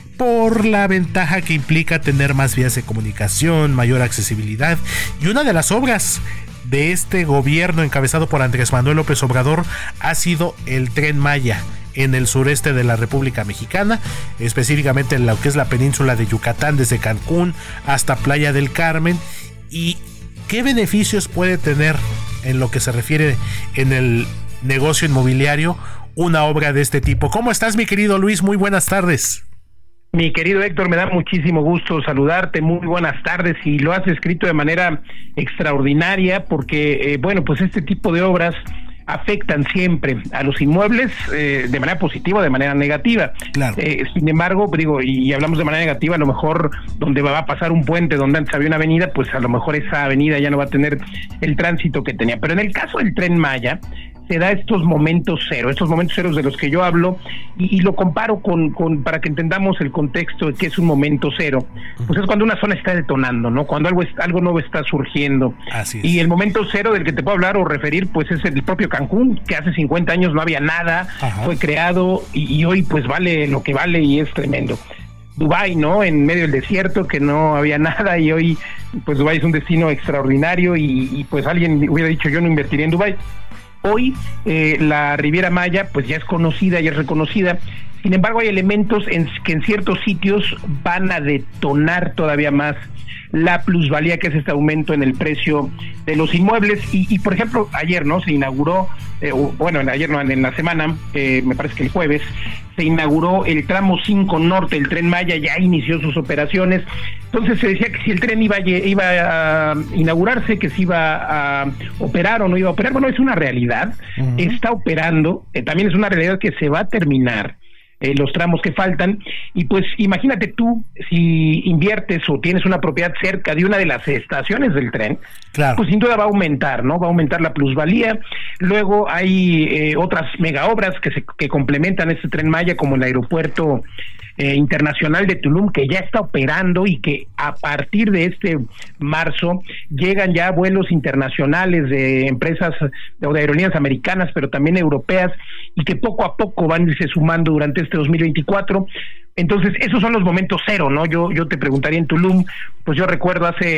por la ventaja que implica tener más vías de comunicación, mayor accesibilidad. Y una de las obras de este gobierno encabezado por Andrés Manuel López Obrador ha sido el Tren Maya en el sureste de la República Mexicana, específicamente en lo que es la península de Yucatán, desde Cancún hasta Playa del Carmen. ¿Y qué beneficios puede tener en lo que se refiere en el negocio inmobiliario una obra de este tipo? ¿Cómo estás, mi querido Luis? Muy buenas tardes. Mi querido Héctor, me da muchísimo gusto saludarte, muy buenas tardes, y lo has escrito de manera extraordinaria porque, eh, bueno, pues este tipo de obras afectan siempre a los inmuebles eh, de manera positiva o de manera negativa. Claro. Eh, sin embargo, digo, y hablamos de manera negativa, a lo mejor donde va a pasar un puente donde antes había una avenida, pues a lo mejor esa avenida ya no va a tener el tránsito que tenía. Pero en el caso del Tren Maya, se da estos momentos cero, estos momentos ceros de los que yo hablo, y, y lo comparo con, con, para que entendamos el contexto de qué es un momento cero, pues es cuando una zona está detonando, ¿no? Cuando algo, es, algo nuevo está surgiendo. Así es. Y el momento cero del que te puedo hablar o referir, pues es el propio Cancún, que hace cincuenta años no había nada, Ajá. fue creado, y, y hoy pues vale lo que vale y es tremendo. Dubái, ¿no? En medio del desierto, que no había nada, y hoy pues Dubái es un destino extraordinario, y, y pues alguien hubiera dicho yo no invertiría en Dubái. Hoy eh, la Riviera Maya pues ya es conocida y es reconocida. Sin embargo, hay elementos en que en ciertos sitios van a detonar todavía más la plusvalía, que es este aumento en el precio de los inmuebles. Y, y por ejemplo, ayer, ¿no? Se inauguró, eh, bueno, ayer no, en la semana, eh, me parece que el jueves, se inauguró el tramo cinco norte, el Tren Maya ya inició sus operaciones. Entonces se decía que si el tren iba a, iba a inaugurarse, que si iba a operar o no iba a operar. Bueno, es una realidad, uh-huh. está operando, eh, también es una realidad que se va a terminar Eh, los tramos que faltan. Y pues imagínate tú, si inviertes o tienes una propiedad cerca de una de las estaciones del tren, claro. pues sin duda va a aumentar, ¿no? Va a aumentar la plusvalía. Luego hay eh, otras mega obras que se que complementan este Tren Maya, como el aeropuerto eh, internacional de Tulum, que ya está operando y que a partir de este marzo llegan ya vuelos internacionales de empresas o de aerolíneas americanas, pero también europeas, y que poco a poco van a irse sumando durante este dos mil veinticuatro. Entonces esos son los momentos cero, ¿no? Yo yo te preguntaría en Tulum, pues yo recuerdo hace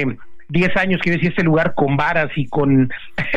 diez años, quiero decir, este lugar con varas y con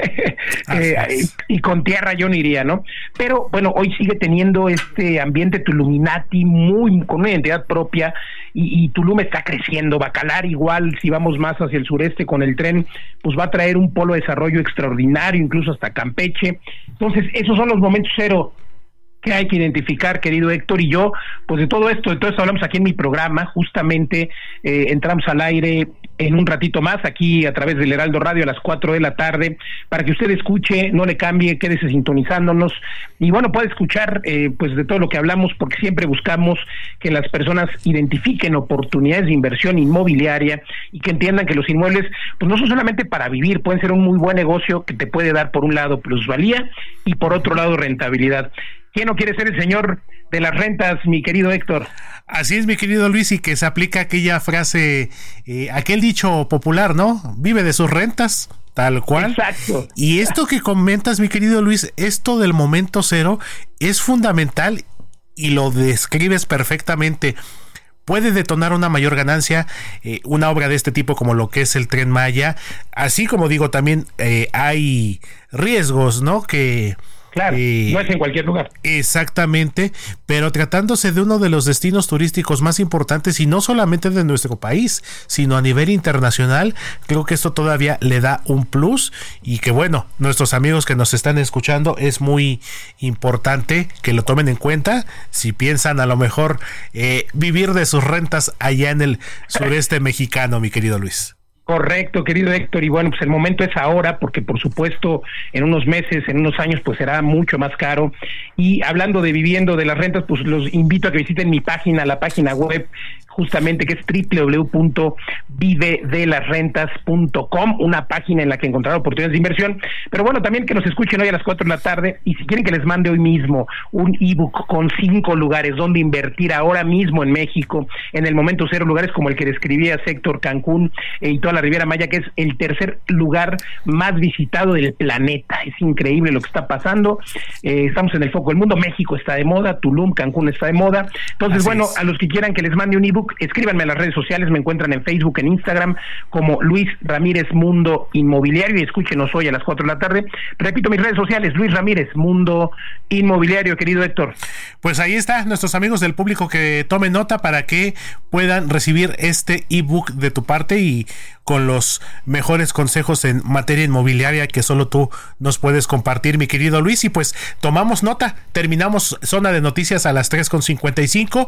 eh, y con tierra yo no iría, ¿no? Pero bueno, hoy sigue teniendo este ambiente Tuluminati muy con una identidad propia y, y Tulum está creciendo. Bacalar igual, si vamos más hacia el sureste con el tren, pues va a traer un polo de desarrollo extraordinario, incluso hasta Campeche. Entonces, esos son los momentos cero que hay que identificar, querido Héctor, y yo, pues de todo esto, de todo esto hablamos aquí en mi programa, justamente eh, entramos al aire en un ratito más, aquí a través del Heraldo Radio a las cuatro de la tarde, para que usted escuche, no le cambie, quédese sintonizándonos, y bueno, puede escuchar eh, pues de todo lo que hablamos, porque siempre buscamos que las personas identifiquen oportunidades de inversión inmobiliaria, y que entiendan que los inmuebles, pues no son solamente para vivir, pueden ser un muy buen negocio que te puede dar por un lado plusvalía, y por otro lado rentabilidad. ¿Quién no quiere ser el señor de las rentas, mi querido Héctor? Así es, mi querido Luis, y que se aplica aquella frase, eh, aquel dicho popular, ¿no? Vive de sus rentas, tal cual. Exacto. Y esto que comentas, mi querido Luis, esto del momento cero es fundamental y lo describes perfectamente. Puede detonar una mayor ganancia eh, una obra de este tipo como lo que es el Tren Maya, así como digo, también eh, hay riesgos, ¿no? Que Claro, eh, no es en cualquier lugar. Exactamente, pero tratándose de uno de los destinos turísticos más importantes y no solamente de nuestro país, sino a nivel internacional, creo que esto todavía le da un plus y que bueno, nuestros amigos que nos están escuchando es muy importante que lo tomen en cuenta si piensan a lo mejor eh, vivir de sus rentas allá en el sureste mexicano, mi querido Luis. Correcto, querido Héctor, y bueno, pues el momento es ahora, porque por supuesto en unos meses, en unos años, pues será mucho más caro. Y hablando de viviendo de las rentas, pues los invito a que visiten mi página, la página web, justamente que es doble u doble u doble u punto vive de las rentas punto com, una página en la que encontrarán oportunidades de inversión. Pero bueno, también que nos escuchen hoy a las cuatro de la tarde, y si quieren que les mande hoy mismo un ebook con cinco lugares donde invertir ahora mismo en México, en el momento cero, lugares como el que describía Héctor, Cancún eh, y toda la Riviera Maya, que es el tercer lugar más visitado del planeta. Es increíble lo que está pasando. Eh, estamos en el foco del mundo. México está de moda, Tulum, Cancún está de moda. Entonces, Así bueno, es. A los que quieran que les mande un ebook, escríbanme a las redes sociales, me encuentran en Facebook, en Instagram, como Luis Ramírez Mundo Inmobiliario, y escúchenos hoy a las cuatro de la tarde. Repito mis redes sociales, Luis Ramírez Mundo Inmobiliario, querido Héctor. Pues ahí está, nuestros amigos del público que tomen nota para que puedan recibir este ebook de tu parte y con los mejores consejos en materia inmobiliaria que solo tú nos puedes compartir, mi querido Luis. Y pues tomamos nota, terminamos Zona de Noticias a las tres con cincuenta y cinco,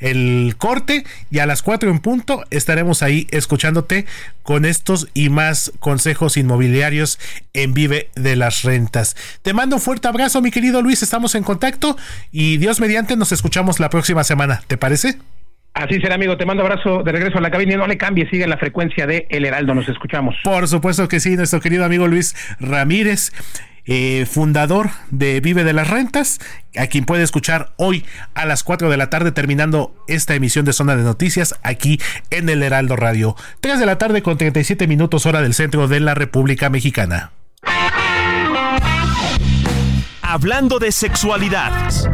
el corte, y a las cuatro en punto estaremos ahí escuchándote con estos y más consejos inmobiliarios en Vive de las Rentas. Te mando un fuerte abrazo, mi querido Luis, estamos en contacto y Dios mediante nos escuchamos la próxima semana, ¿te parece? Así será, amigo, te mando abrazo de regreso a la cabina y no le cambies, sigue en la frecuencia de El Heraldo, nos escuchamos. Por supuesto que sí, nuestro querido amigo Luis Ramírez, eh, fundador de Vive de las Rentas, a quien puede escuchar hoy a las cuatro de la tarde terminando esta emisión de Zona de Noticias aquí en El Heraldo Radio. tres de la tarde con treinta y siete minutos hora del centro de la República Mexicana. Hablando de sexualidad.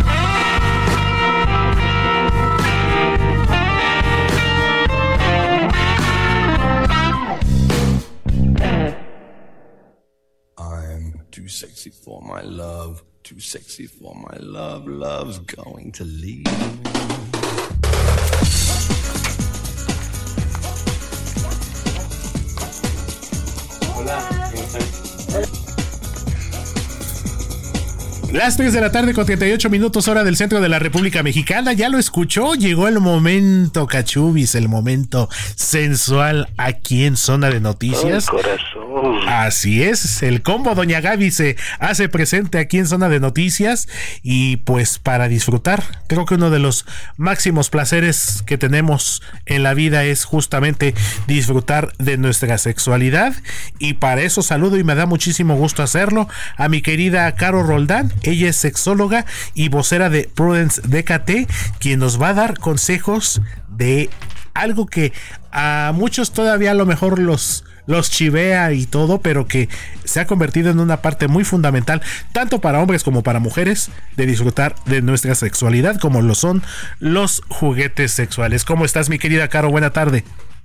Too sexy for my love, too sexy for my love, love's going to leave me. Hola, las tres de la tarde con treinta y ocho minutos hora del centro de la República Mexicana. Ya lo escuchó, llegó el momento cachubis, el momento sensual aquí en Zona de Noticias. Ay, corazón. Así es, el combo Doña Gaby se hace presente aquí en Zona de Noticias y pues para disfrutar, creo que uno de los máximos placeres que tenemos en la vida es justamente disfrutar de nuestra sexualidad, y para eso saludo y me da muchísimo gusto hacerlo a mi querida Caro Roldán. Ella es sexóloga y vocera de Prudence D K T, quien nos va a dar consejos de algo que a muchos todavía a lo mejor los los chivea y todo, pero que se ha convertido en una parte muy fundamental, tanto para hombres como para mujeres, de disfrutar de nuestra sexualidad, como lo son los juguetes sexuales. ¿Cómo estás, mi querida Caro? Buena tarde.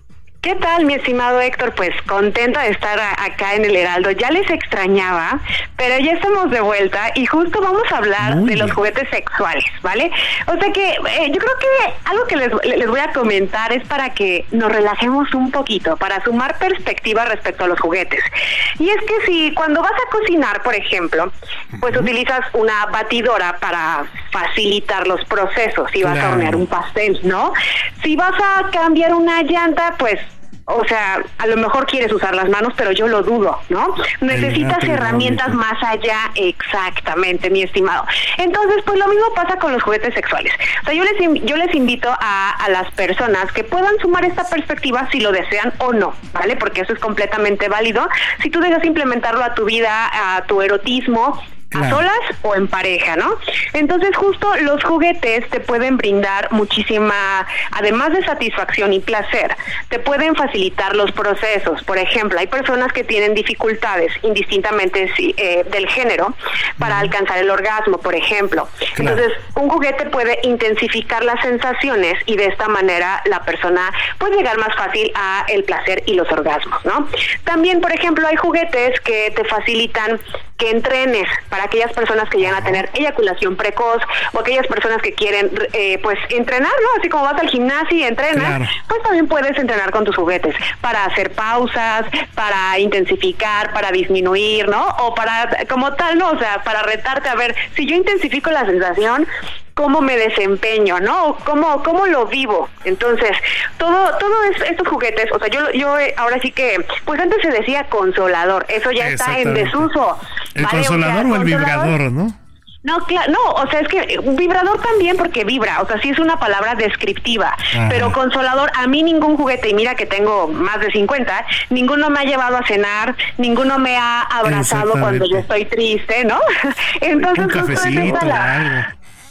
¿Qué tal, mi estimado Héctor? Pues contenta de estar a, acá en el Heraldo. Ya les extrañaba, pero ya estamos de vuelta y justo vamos a hablar Muy de bien. los juguetes sexuales, ¿vale? O sea que eh, yo creo que algo que les, les voy a comentar es para que nos relajemos un poquito, para sumar perspectiva respecto a los juguetes. Y es que si cuando vas a cocinar, por ejemplo, pues uh-huh. utilizas una batidora para facilitar los procesos, si vas claro. a hornear un pastel, ¿no? Si vas a cambiar una llanta, pues o sea, a lo mejor quieres usar las manos, pero yo lo dudo, ¿no? Necesitas herramientas más allá, exactamente, mi estimado. Entonces, pues lo mismo pasa con los juguetes sexuales. O sea, yo les yo les invito a, a las personas que puedan sumar esta perspectiva si lo desean o no, ¿vale? Porque eso es completamente válido. Si tú deseas implementarlo a tu vida, a tu erotismo, Claro. a solas o en pareja, ¿no? Entonces justo los juguetes te pueden brindar muchísima, además de satisfacción y placer, te pueden facilitar los procesos. Por ejemplo, hay personas que tienen dificultades indistintamente eh, del género para uh-huh. alcanzar el orgasmo, por ejemplo. Claro. Entonces un juguete puede intensificar las sensaciones y de esta manera la persona puede llegar más fácil a el placer y los orgasmos, ¿no? También, por ejemplo, hay juguetes que te facilitan que entrenes para aquellas personas que llegan a tener eyaculación precoz o aquellas personas que quieren eh, pues entrenar, ¿no? Así como vas al gimnasio y entrenas, claro. pues también puedes entrenar con tus juguetes para hacer pausas, para intensificar, para disminuir, ¿no? O para, como tal, ¿no? O sea, para retarte a ver, si yo intensifico la sensación, cómo me desempeño, ¿no? Cómo cómo lo vivo. Entonces, todo todo es, estos juguetes, o sea, yo yo ahora sí que, pues antes se decía consolador, eso ya está en desuso. ¿El ¿vale? consolador o, sea, o el vibrador, no? No, claro, no, o sea, es que un vibrador también porque vibra, o sea, sí es una palabra descriptiva, Ajá. pero consolador, a mí ningún juguete, y mira que tengo más de cincuenta, ninguno me ha llevado a cenar, ninguno me ha abrazado cuando yo estoy triste, ¿no? Entonces, un cafecito, la...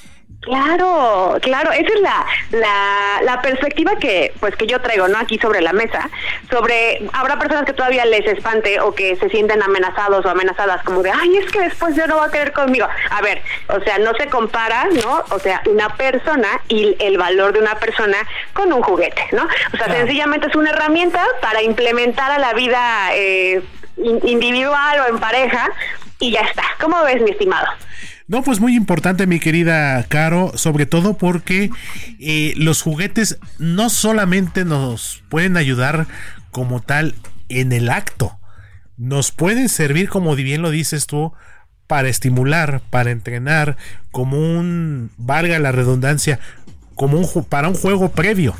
Claro, claro, esa es la, la la perspectiva que pues que yo traigo, ¿no? Aquí sobre la mesa, sobre, habrá personas que todavía les espante o que se sienten amenazados o amenazadas como de, ay, es que después ya no va a querer conmigo. A ver, o sea, no se compara, ¿no? O sea, una persona y el valor de una persona con un juguete, ¿no? O sea, claro. sencillamente es una herramienta para implementar a la vida eh, individual o en pareja y ya está. ¿Cómo ves, mi estimado? No, pues muy importante, mi querida Caro, sobre todo porque eh, los juguetes no solamente nos pueden ayudar como tal en el acto, nos pueden servir, como bien lo dices tú, para estimular, para entrenar, como un, valga la redundancia, como un para un juego previo.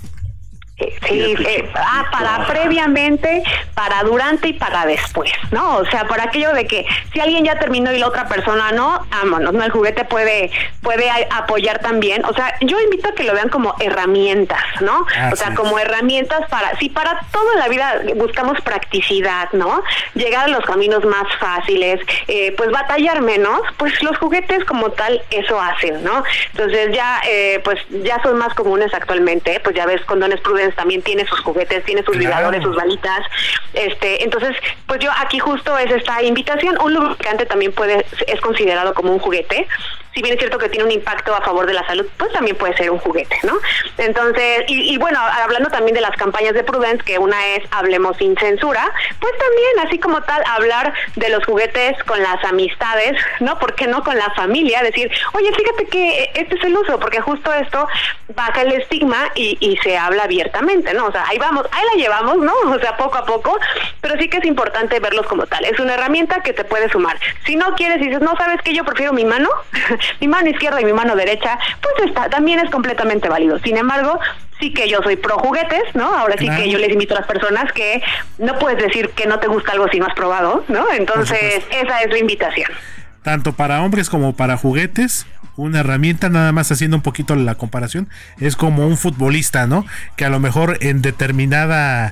Sí, eh, ah, para previamente, para durante y para después, ¿no? O sea, por aquello de que si alguien ya terminó y la otra persona no, vámonos, ¿no? El juguete puede puede apoyar también. O sea, yo invito a que lo vean como herramientas, ¿no? Ah, o sea, sí. como herramientas para, si para toda la vida buscamos practicidad, ¿no? Llegar a los caminos más fáciles, eh, pues batallar menos, pues los juguetes como tal eso hacen, ¿no? Entonces ya, eh, pues ya son más comunes actualmente, pues ya ves, Condones Prudence también tiene sus juguetes, tiene sus vibradores, claro. sus balitas, este, entonces, pues yo aquí justo es esta invitación. Un lubricante también puede, es considerado como un juguete. Si bien es cierto que tiene un impacto a favor de la salud, pues también puede ser un juguete, ¿no? Entonces, y, y bueno, hablando también de las campañas de Prudence, que una es Hablemos sin censura, pues también, así como tal, hablar de los juguetes con las amistades, ¿no? ¿Por qué no con la familia? Decir, oye, fíjate que este es el uso, porque justo esto baja el estigma y, y se habla abiertamente, ¿no? O sea, ahí vamos, ahí la llevamos, ¿no? O sea, poco a poco, pero sí que es importante verlos como tal. Es una herramienta que te puede sumar. Si no quieres y dices, no, ¿sabes qué? Yo prefiero mi mano, mi mano izquierda y mi mano derecha, pues está, también es completamente válido. Sin embargo, sí que yo soy pro juguetes, ¿no? Ahora sí claro. que yo les invito a las personas que no puedes decir que no te gusta algo si no has probado, ¿no? Entonces, esa es la invitación. Tanto para hombres como para juguetes, una herramienta, nada más haciendo un poquito la comparación, es como un futbolista, ¿no? Que a lo mejor en determinada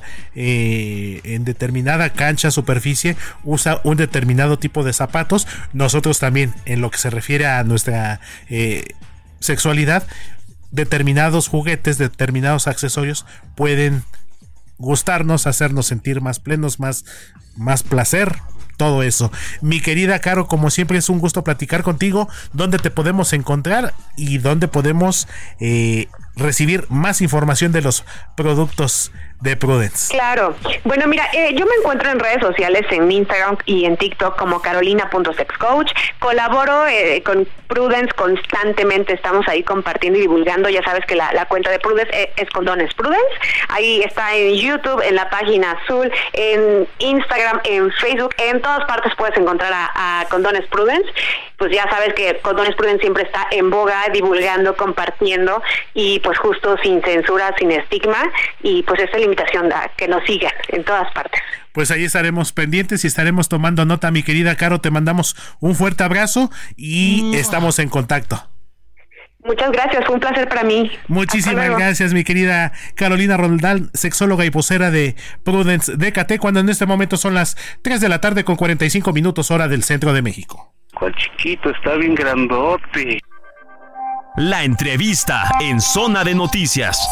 eh, en determinada cancha, superficie, usa un determinado tipo de zapatos. Nosotros también, en lo que se refiere a nuestra eh, sexualidad, determinados juguetes, determinados accesorios pueden gustarnos, hacernos sentir más plenos, más, más placer, todo eso. Mi querida Caro, como siempre es un gusto platicar contigo. ¿Dónde te podemos encontrar y dónde podemos eh, recibir más información de los productos de Prudence. Claro. Bueno, mira, eh, yo me encuentro en redes sociales, en Instagram y en TikTok como carolina punto sex coach. Colaboro eh, con Prudence constantemente, estamos ahí compartiendo y divulgando. Ya sabes que la, la cuenta de Prudence es, es Condones Prudence. Ahí está en YouTube, en la página azul, en Instagram, en Facebook, en todas partes puedes encontrar a, a Condones Prudence. Pues ya sabes que Condones Prudence siempre está en boga, divulgando, compartiendo y pues justo sin censura, sin estigma, y pues esta invitación a que nos sigan en todas partes. Pues ahí estaremos pendientes y estaremos tomando nota, mi querida Caro. Te mandamos un fuerte abrazo y mm. estamos en contacto. Muchas gracias, fue un placer para mí. Muchísimas gracias, mi querida Carolina Roldán, sexóloga y vocera de Prudence D K T, cuando en este momento son las tres de la tarde con cuarenta y cinco minutos hora del centro de México. ¿Cuál chiquito? Está bien grandote. La entrevista en Zona de Noticias.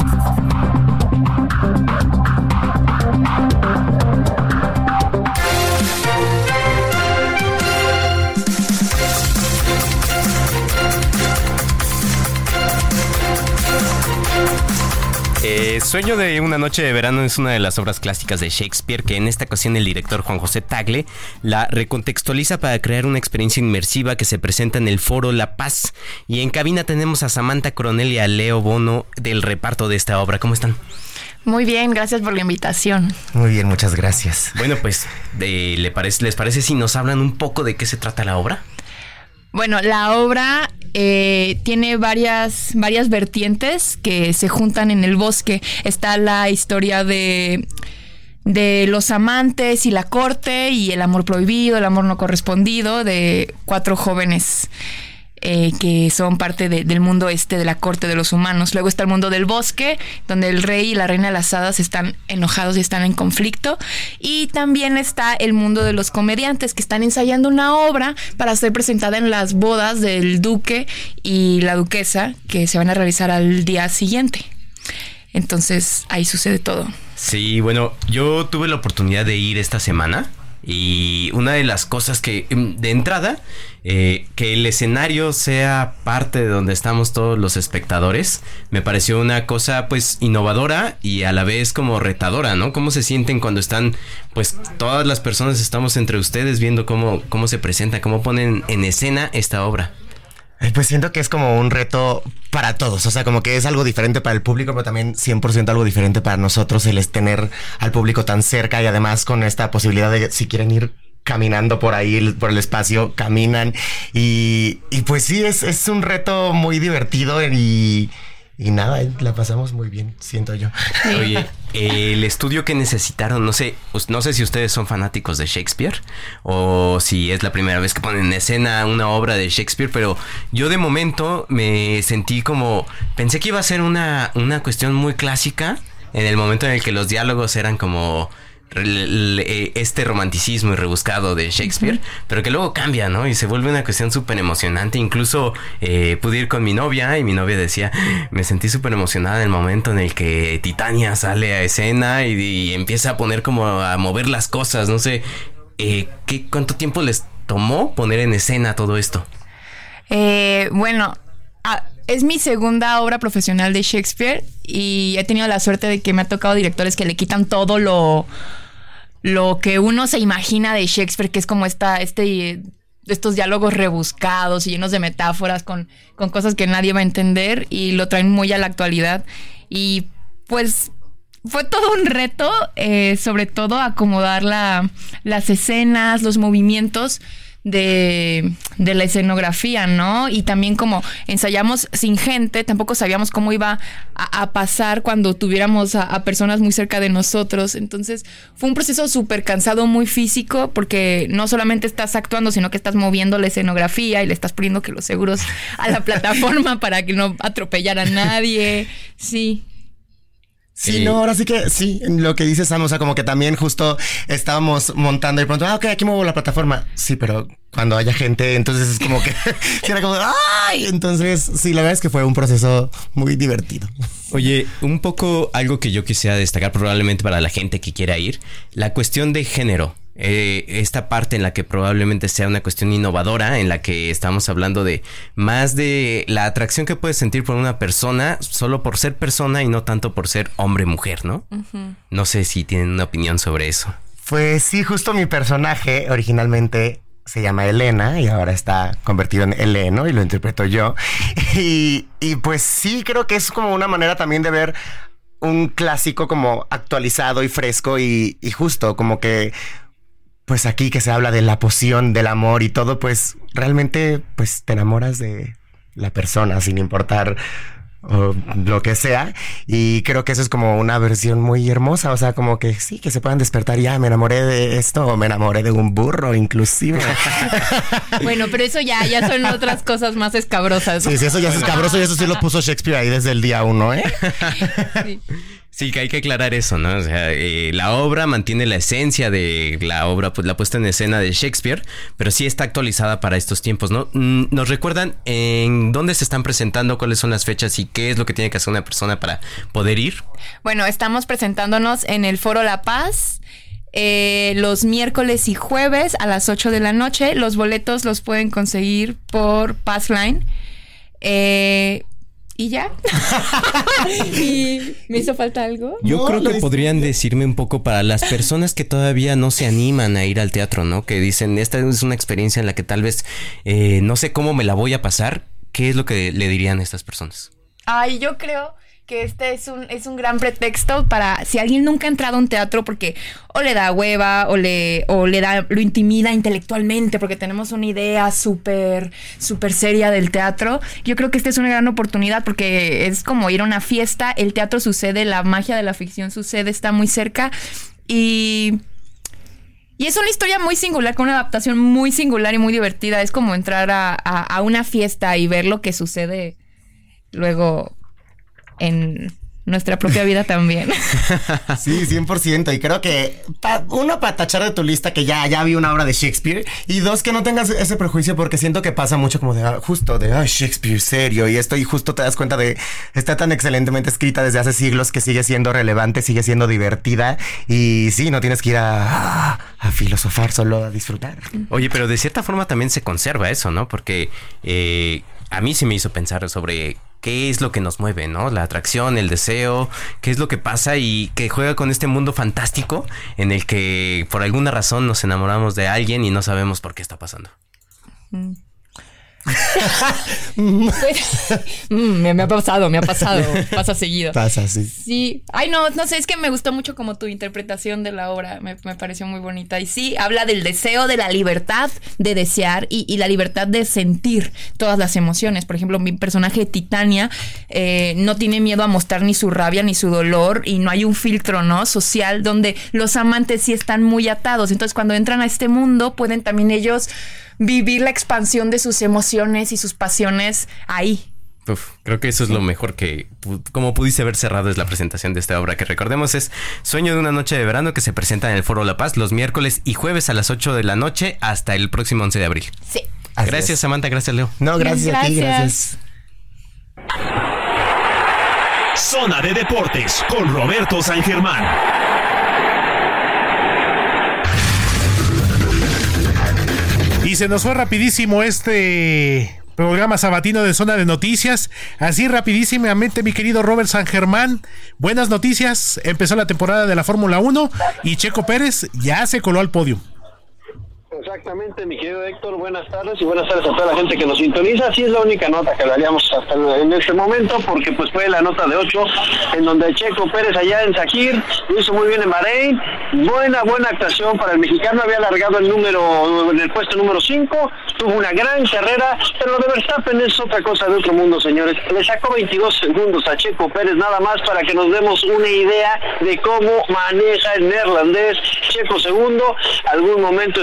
Eh, Sueño de una noche de verano es una de las obras clásicas de Shakespeare que en esta ocasión el director Juan José Tagle la recontextualiza para crear una experiencia inmersiva que se presenta en el Foro La Paz. Y en cabina tenemos a Samantha Coronel y a Leo Bono del reparto de esta obra. ¿Cómo están? Muy bien, gracias por la invitación. Muy bien, muchas gracias. Bueno, pues, eh, ¿le parece, ¿les parece si nos hablan un poco de qué se trata la obra? Bueno, la obra eh, tiene varias, varias vertientes que se juntan en el bosque. Está la historia de, de los amantes y la corte y el amor prohibido, el amor no correspondido de cuatro jóvenes eh, que son parte de, del mundo este de la corte de los humanos. Luego está el mundo del bosque, donde el rey y la reina de las hadas están enojados y están en conflicto. Y también está el mundo de los comediantes, que están ensayando una obra para ser presentada en las bodas del duque y la duquesa, que se van a realizar al día siguiente. Entonces, ahí sucede todo. Sí, bueno, yo tuve la oportunidad de ir esta semana. Y una de las cosas que, de entrada, eh, que el escenario sea parte de donde estamos todos los espectadores, me pareció una cosa pues innovadora y a la vez como retadora, ¿no? ¿Cómo se sienten cuando están, pues todas las personas estamos entre ustedes viendo cómo, cómo se presenta, cómo ponen en escena esta obra? Pues siento que es como un reto para todos, o sea, como que es algo diferente para el público, pero también cien por ciento algo diferente para nosotros, el es tener al público tan cerca y además con esta posibilidad de, si quieren ir caminando por ahí, por el espacio, caminan y, y pues sí, es, es un reto muy divertido y... Y nada, la pasamos muy bien, siento yo. Oye, el estudio que necesitaron, no sé, no sé si ustedes son fanáticos de Shakespeare o si es la primera vez que ponen en escena una obra de Shakespeare, pero yo de momento me sentí como, pensé que iba a ser una, una cuestión muy clásica en el momento en el que los diálogos eran como este romanticismo y rebuscado de Shakespeare, uh-huh. pero que luego cambia, ¿no? Y se vuelve una cuestión súper emocionante. Incluso eh, pude ir con mi novia y mi novia decía, me sentí súper emocionada en el momento en el que Titania sale a escena y, y empieza a poner como a mover las cosas. No sé, eh, ¿qué, ¿cuánto tiempo les tomó poner en escena todo esto? Eh, bueno, a- es mi segunda obra profesional de Shakespeare y he tenido la suerte de que me ha tocado directores que le quitan todo lo... lo que uno se imagina de Shakespeare, que es como esta, este, estos diálogos rebuscados y llenos de metáforas con, con cosas que nadie va a entender y lo traen muy a la actualidad. Y pues fue todo un reto, eh, sobre todo acomodar la, las escenas, los movimientos de, de la escenografía, ¿no? Y también como ensayamos sin gente, tampoco sabíamos cómo iba a, a pasar cuando tuviéramos a, a personas muy cerca de nosotros. Entonces fue un proceso súper cansado, muy físico, porque no solamente estás actuando, sino que estás moviendo la escenografía y le estás poniendo que los seguros a la plataforma para que no atropellara a nadie. Sí. Sí, no, ahora sí que sí, lo que dices, Sam, o sea, como que también justo estábamos montando y pronto, ah, ok, aquí muevo la plataforma. Sí, pero cuando haya gente, entonces es como que era como, ¡ay! Entonces, sí, la verdad es que fue un proceso muy divertido. Oye, un poco algo que yo quisiera destacar probablemente para la gente que quiera ir, la cuestión de género. Eh, esta parte en la que probablemente sea una cuestión innovadora, en la que estamos hablando de más de la atracción que puedes sentir por una persona solo por ser persona y no tanto por ser hombre-mujer, ¿no? Uh-huh. No sé si tienen una opinión sobre eso. Pues sí, justo mi personaje originalmente se llama Elena y ahora está convertido en Eleno y lo interpreto yo. Y, y pues sí, creo que es como una manera también de ver un clásico como actualizado y fresco y, y justo como que pues aquí que se habla de la poción del amor y todo, pues realmente pues te enamoras de la persona sin importar o lo que sea, y creo que eso es como una versión muy hermosa, o sea, como que sí, que se puedan despertar y ya me enamoré de esto o me enamoré de un burro inclusive. Bueno, pero eso ya, ya son otras cosas más escabrosas. Sí, sí, eso ya es escabroso y eso sí lo puso Shakespeare ahí desde el día uno, ¿eh? Sí. Sí, que hay que aclarar eso, ¿no? O sea, eh, la obra mantiene la esencia de la obra, pues la puesta en escena de Shakespeare, pero sí está actualizada para estos tiempos, ¿no? ¿Nos recuerdan en dónde se están presentando, cuáles son las fechas y qué es lo que tiene que hacer una persona para poder ir? Bueno, estamos presentándonos en el Foro La Paz eh, los miércoles y jueves a las ocho de la noche. Los boletos los pueden conseguir por Passline. Eh... ¿Y ya? ¿Y me hizo falta algo? Yo no, creo que podrían decirme un poco para las personas que todavía no se animan a ir al teatro, ¿no? Que dicen, esta es una experiencia en la que tal vez eh, no sé cómo me la voy a pasar. ¿Qué es lo que le dirían a estas personas? Ay, yo creo que este es un, es un gran pretexto para si alguien nunca ha entrado a un teatro porque o le da hueva o le, o le da, lo intimida intelectualmente porque tenemos una idea súper, súper seria del teatro. Yo creo que esta es una gran oportunidad porque es como ir a una fiesta, el teatro sucede, la magia de la ficción sucede, está muy cerca y... Y es una historia muy singular, con una adaptación muy singular y muy divertida. Es como entrar a, a, a una fiesta y ver lo que sucede luego en nuestra propia vida también. Sí, cien por ciento. Y creo que pa, uno, para tachar de tu lista que ya, ya vi una obra de Shakespeare, y dos, que no tengas ese prejuicio porque siento que pasa mucho como de ah, justo de ah, Shakespeare serio y esto, y justo te das cuenta de está tan excelentemente escrita desde hace siglos que sigue siendo relevante, sigue siendo divertida y sí, no tienes que ir a, a filosofar, solo a disfrutar. Oye, pero de cierta forma también se conserva eso, ¿no? Porque eh, a mí sí me hizo pensar sobre qué es lo que nos mueve, ¿no? La atracción, el deseo, qué es lo que pasa y que juega con este mundo fantástico en el que por alguna razón nos enamoramos de alguien y no sabemos por qué está pasando. Mm. Pues, me, me ha pasado, me ha pasado, pasa seguido. Pasa, sí. Sí, ay no, no sé, es que me gustó mucho como tu interpretación de la obra, me, me pareció muy bonita. Y sí, habla del deseo, de la libertad de desear y, y la libertad de sentir todas las emociones. Por ejemplo, mi personaje Titania eh, no tiene miedo a mostrar ni su rabia ni su dolor y no hay un filtro, ¿no? social donde los amantes sí están muy atados. Entonces cuando entran a este mundo pueden también ellos vivir la expansión de sus emociones y sus pasiones ahí. Uf, creo que eso es lo mejor que, como pudiste haber cerrado, es la presentación de esta obra, que recordemos es Sueño de una noche de verano, que se presenta en el Foro La Paz los miércoles y jueves a las ocho de la noche hasta el próximo once de abril. Sí. Gracias, es. Samantha, gracias, Leo. No, gracias, gracias. a ti, gracias. Zona de Deportes con Roberto San Germán. Y se nos fue rapidísimo este programa sabatino de Zona de Noticias. Así rapidísimamente, mi querido Robert San Germán. Buenas noticias. Empezó la temporada de la Fórmula uno y Checo Pérez ya se coló al podio. Exactamente, mi querido Héctor, buenas tardes y buenas tardes a toda la gente que nos sintoniza. Así es la única nota que daríamos hasta en este momento, porque pues fue la nota de ocho, en donde Checo Pérez allá en Sakir lo hizo muy bien en Bahrein. Buena, buena actuación para el mexicano, había alargado el número, en el puesto número cinco, tuvo una gran carrera, pero lo de Verstappen es otra cosa de otro mundo, señores. Le sacó veintidós segundos a Checo Pérez, nada más para que nos demos una idea de cómo maneja el neerlandés. Checo segundo, algún momento estuvo ahí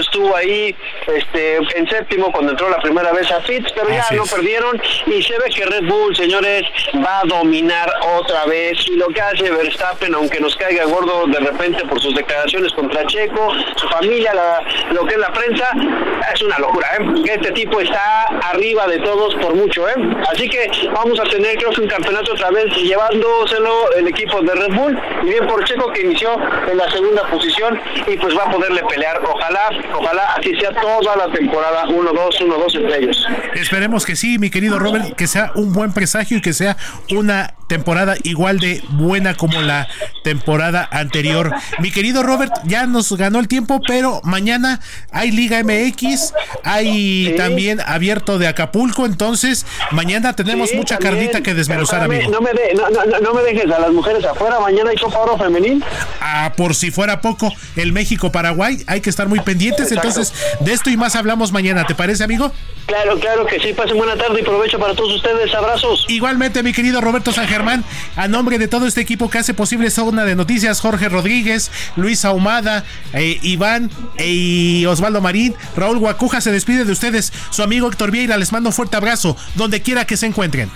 ahí este, en séptimo cuando entró la primera vez a Fitz, pero ya lo perdieron y se ve que Red Bull, señores, va a dominar otra vez. Y lo que hace Verstappen, aunque nos caiga gordo de repente por sus declaraciones contra Checo, su familia, la, lo que es la prensa, es una locura, ¿eh? Este tipo está arriba de todos por mucho, ¿eh? Así que vamos a tener, creo que un campeonato otra vez llevándoselo el equipo de Red Bull, y bien por Checo que inició en la segunda posición y pues va a poderle pelear. Ojalá, ojalá así sea toda la temporada, uno dos, uno dos entre ellos. Esperemos que sí, mi querido Robert, que sea un buen presagio y que sea una temporada igual de buena como la temporada anterior. Mi querido Robert, ya nos ganó el tiempo, pero mañana hay Liga M X, hay sí. también abierto de Acapulco, entonces mañana tenemos sí, mucha también. carnita que desmenuzar, Espérame, amigo. No me, de, no, no, no me dejes a las mujeres afuera, mañana hay Copa Oro Femenil. Ah, por si fuera poco, el México-Paraguay, hay que estar muy pendientes. Exacto. Entonces de esto y más hablamos mañana, ¿te parece, amigo? Claro, claro que sí, pasen buena tarde y provecho para todos ustedes, abrazos. Igualmente, mi querido Roberto San Germán, a nombre de todo este equipo que hace posible Zona de Noticias, Jorge Rodríguez, Luis Ahumada, eh, Iván eh, y Osvaldo Marín, Raúl Guacuja se despide de ustedes, su amigo Héctor Vieira, les mando un fuerte abrazo, donde quiera que se encuentren.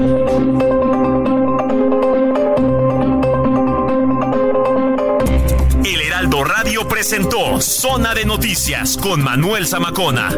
El Heraldo Radio presentó Zona de Noticias con Manuel Zamacona.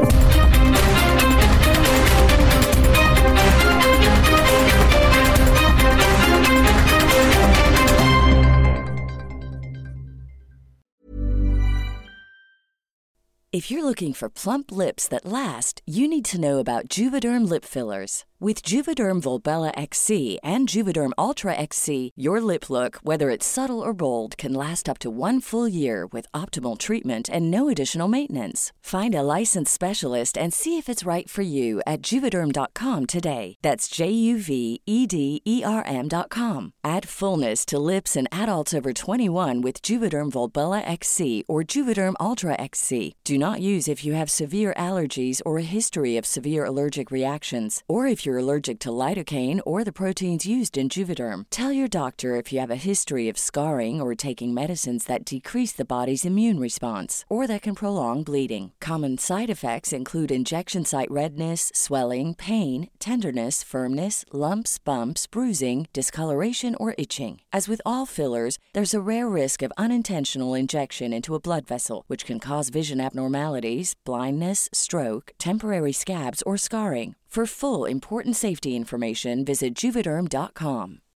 If you're looking for plump lips that last, you need to know about Juvederm lip fillers. With Juvederm Volbella X C and Juvederm Ultra X C, your lip look, whether it's subtle or bold, can last up to one full year with optimal treatment and no additional maintenance. Find a licensed specialist and see if it's right for you at Juvederm dot com today. That's J U V E D E R M dot com. Add fullness to lips in adults over twenty-one with Juvederm Volbella X C or Juvederm Ultra X C. Do not use if you have severe allergies or a history of severe allergic reactions, or if you're allergic to lidocaine or the proteins used in Juvederm. Tell your doctor if you have a history of scarring or taking medicines that decrease the body's immune response or that can prolong bleeding. Common side effects include injection site redness, swelling, pain, tenderness, firmness, lumps, bumps, bruising, discoloration, or itching. As with all fillers, there's a rare risk of unintentional injection into a blood vessel, which can cause vision abnormalities, blindness, stroke, temporary scabs, or scarring. For full important safety information, visit Juvederm dot com.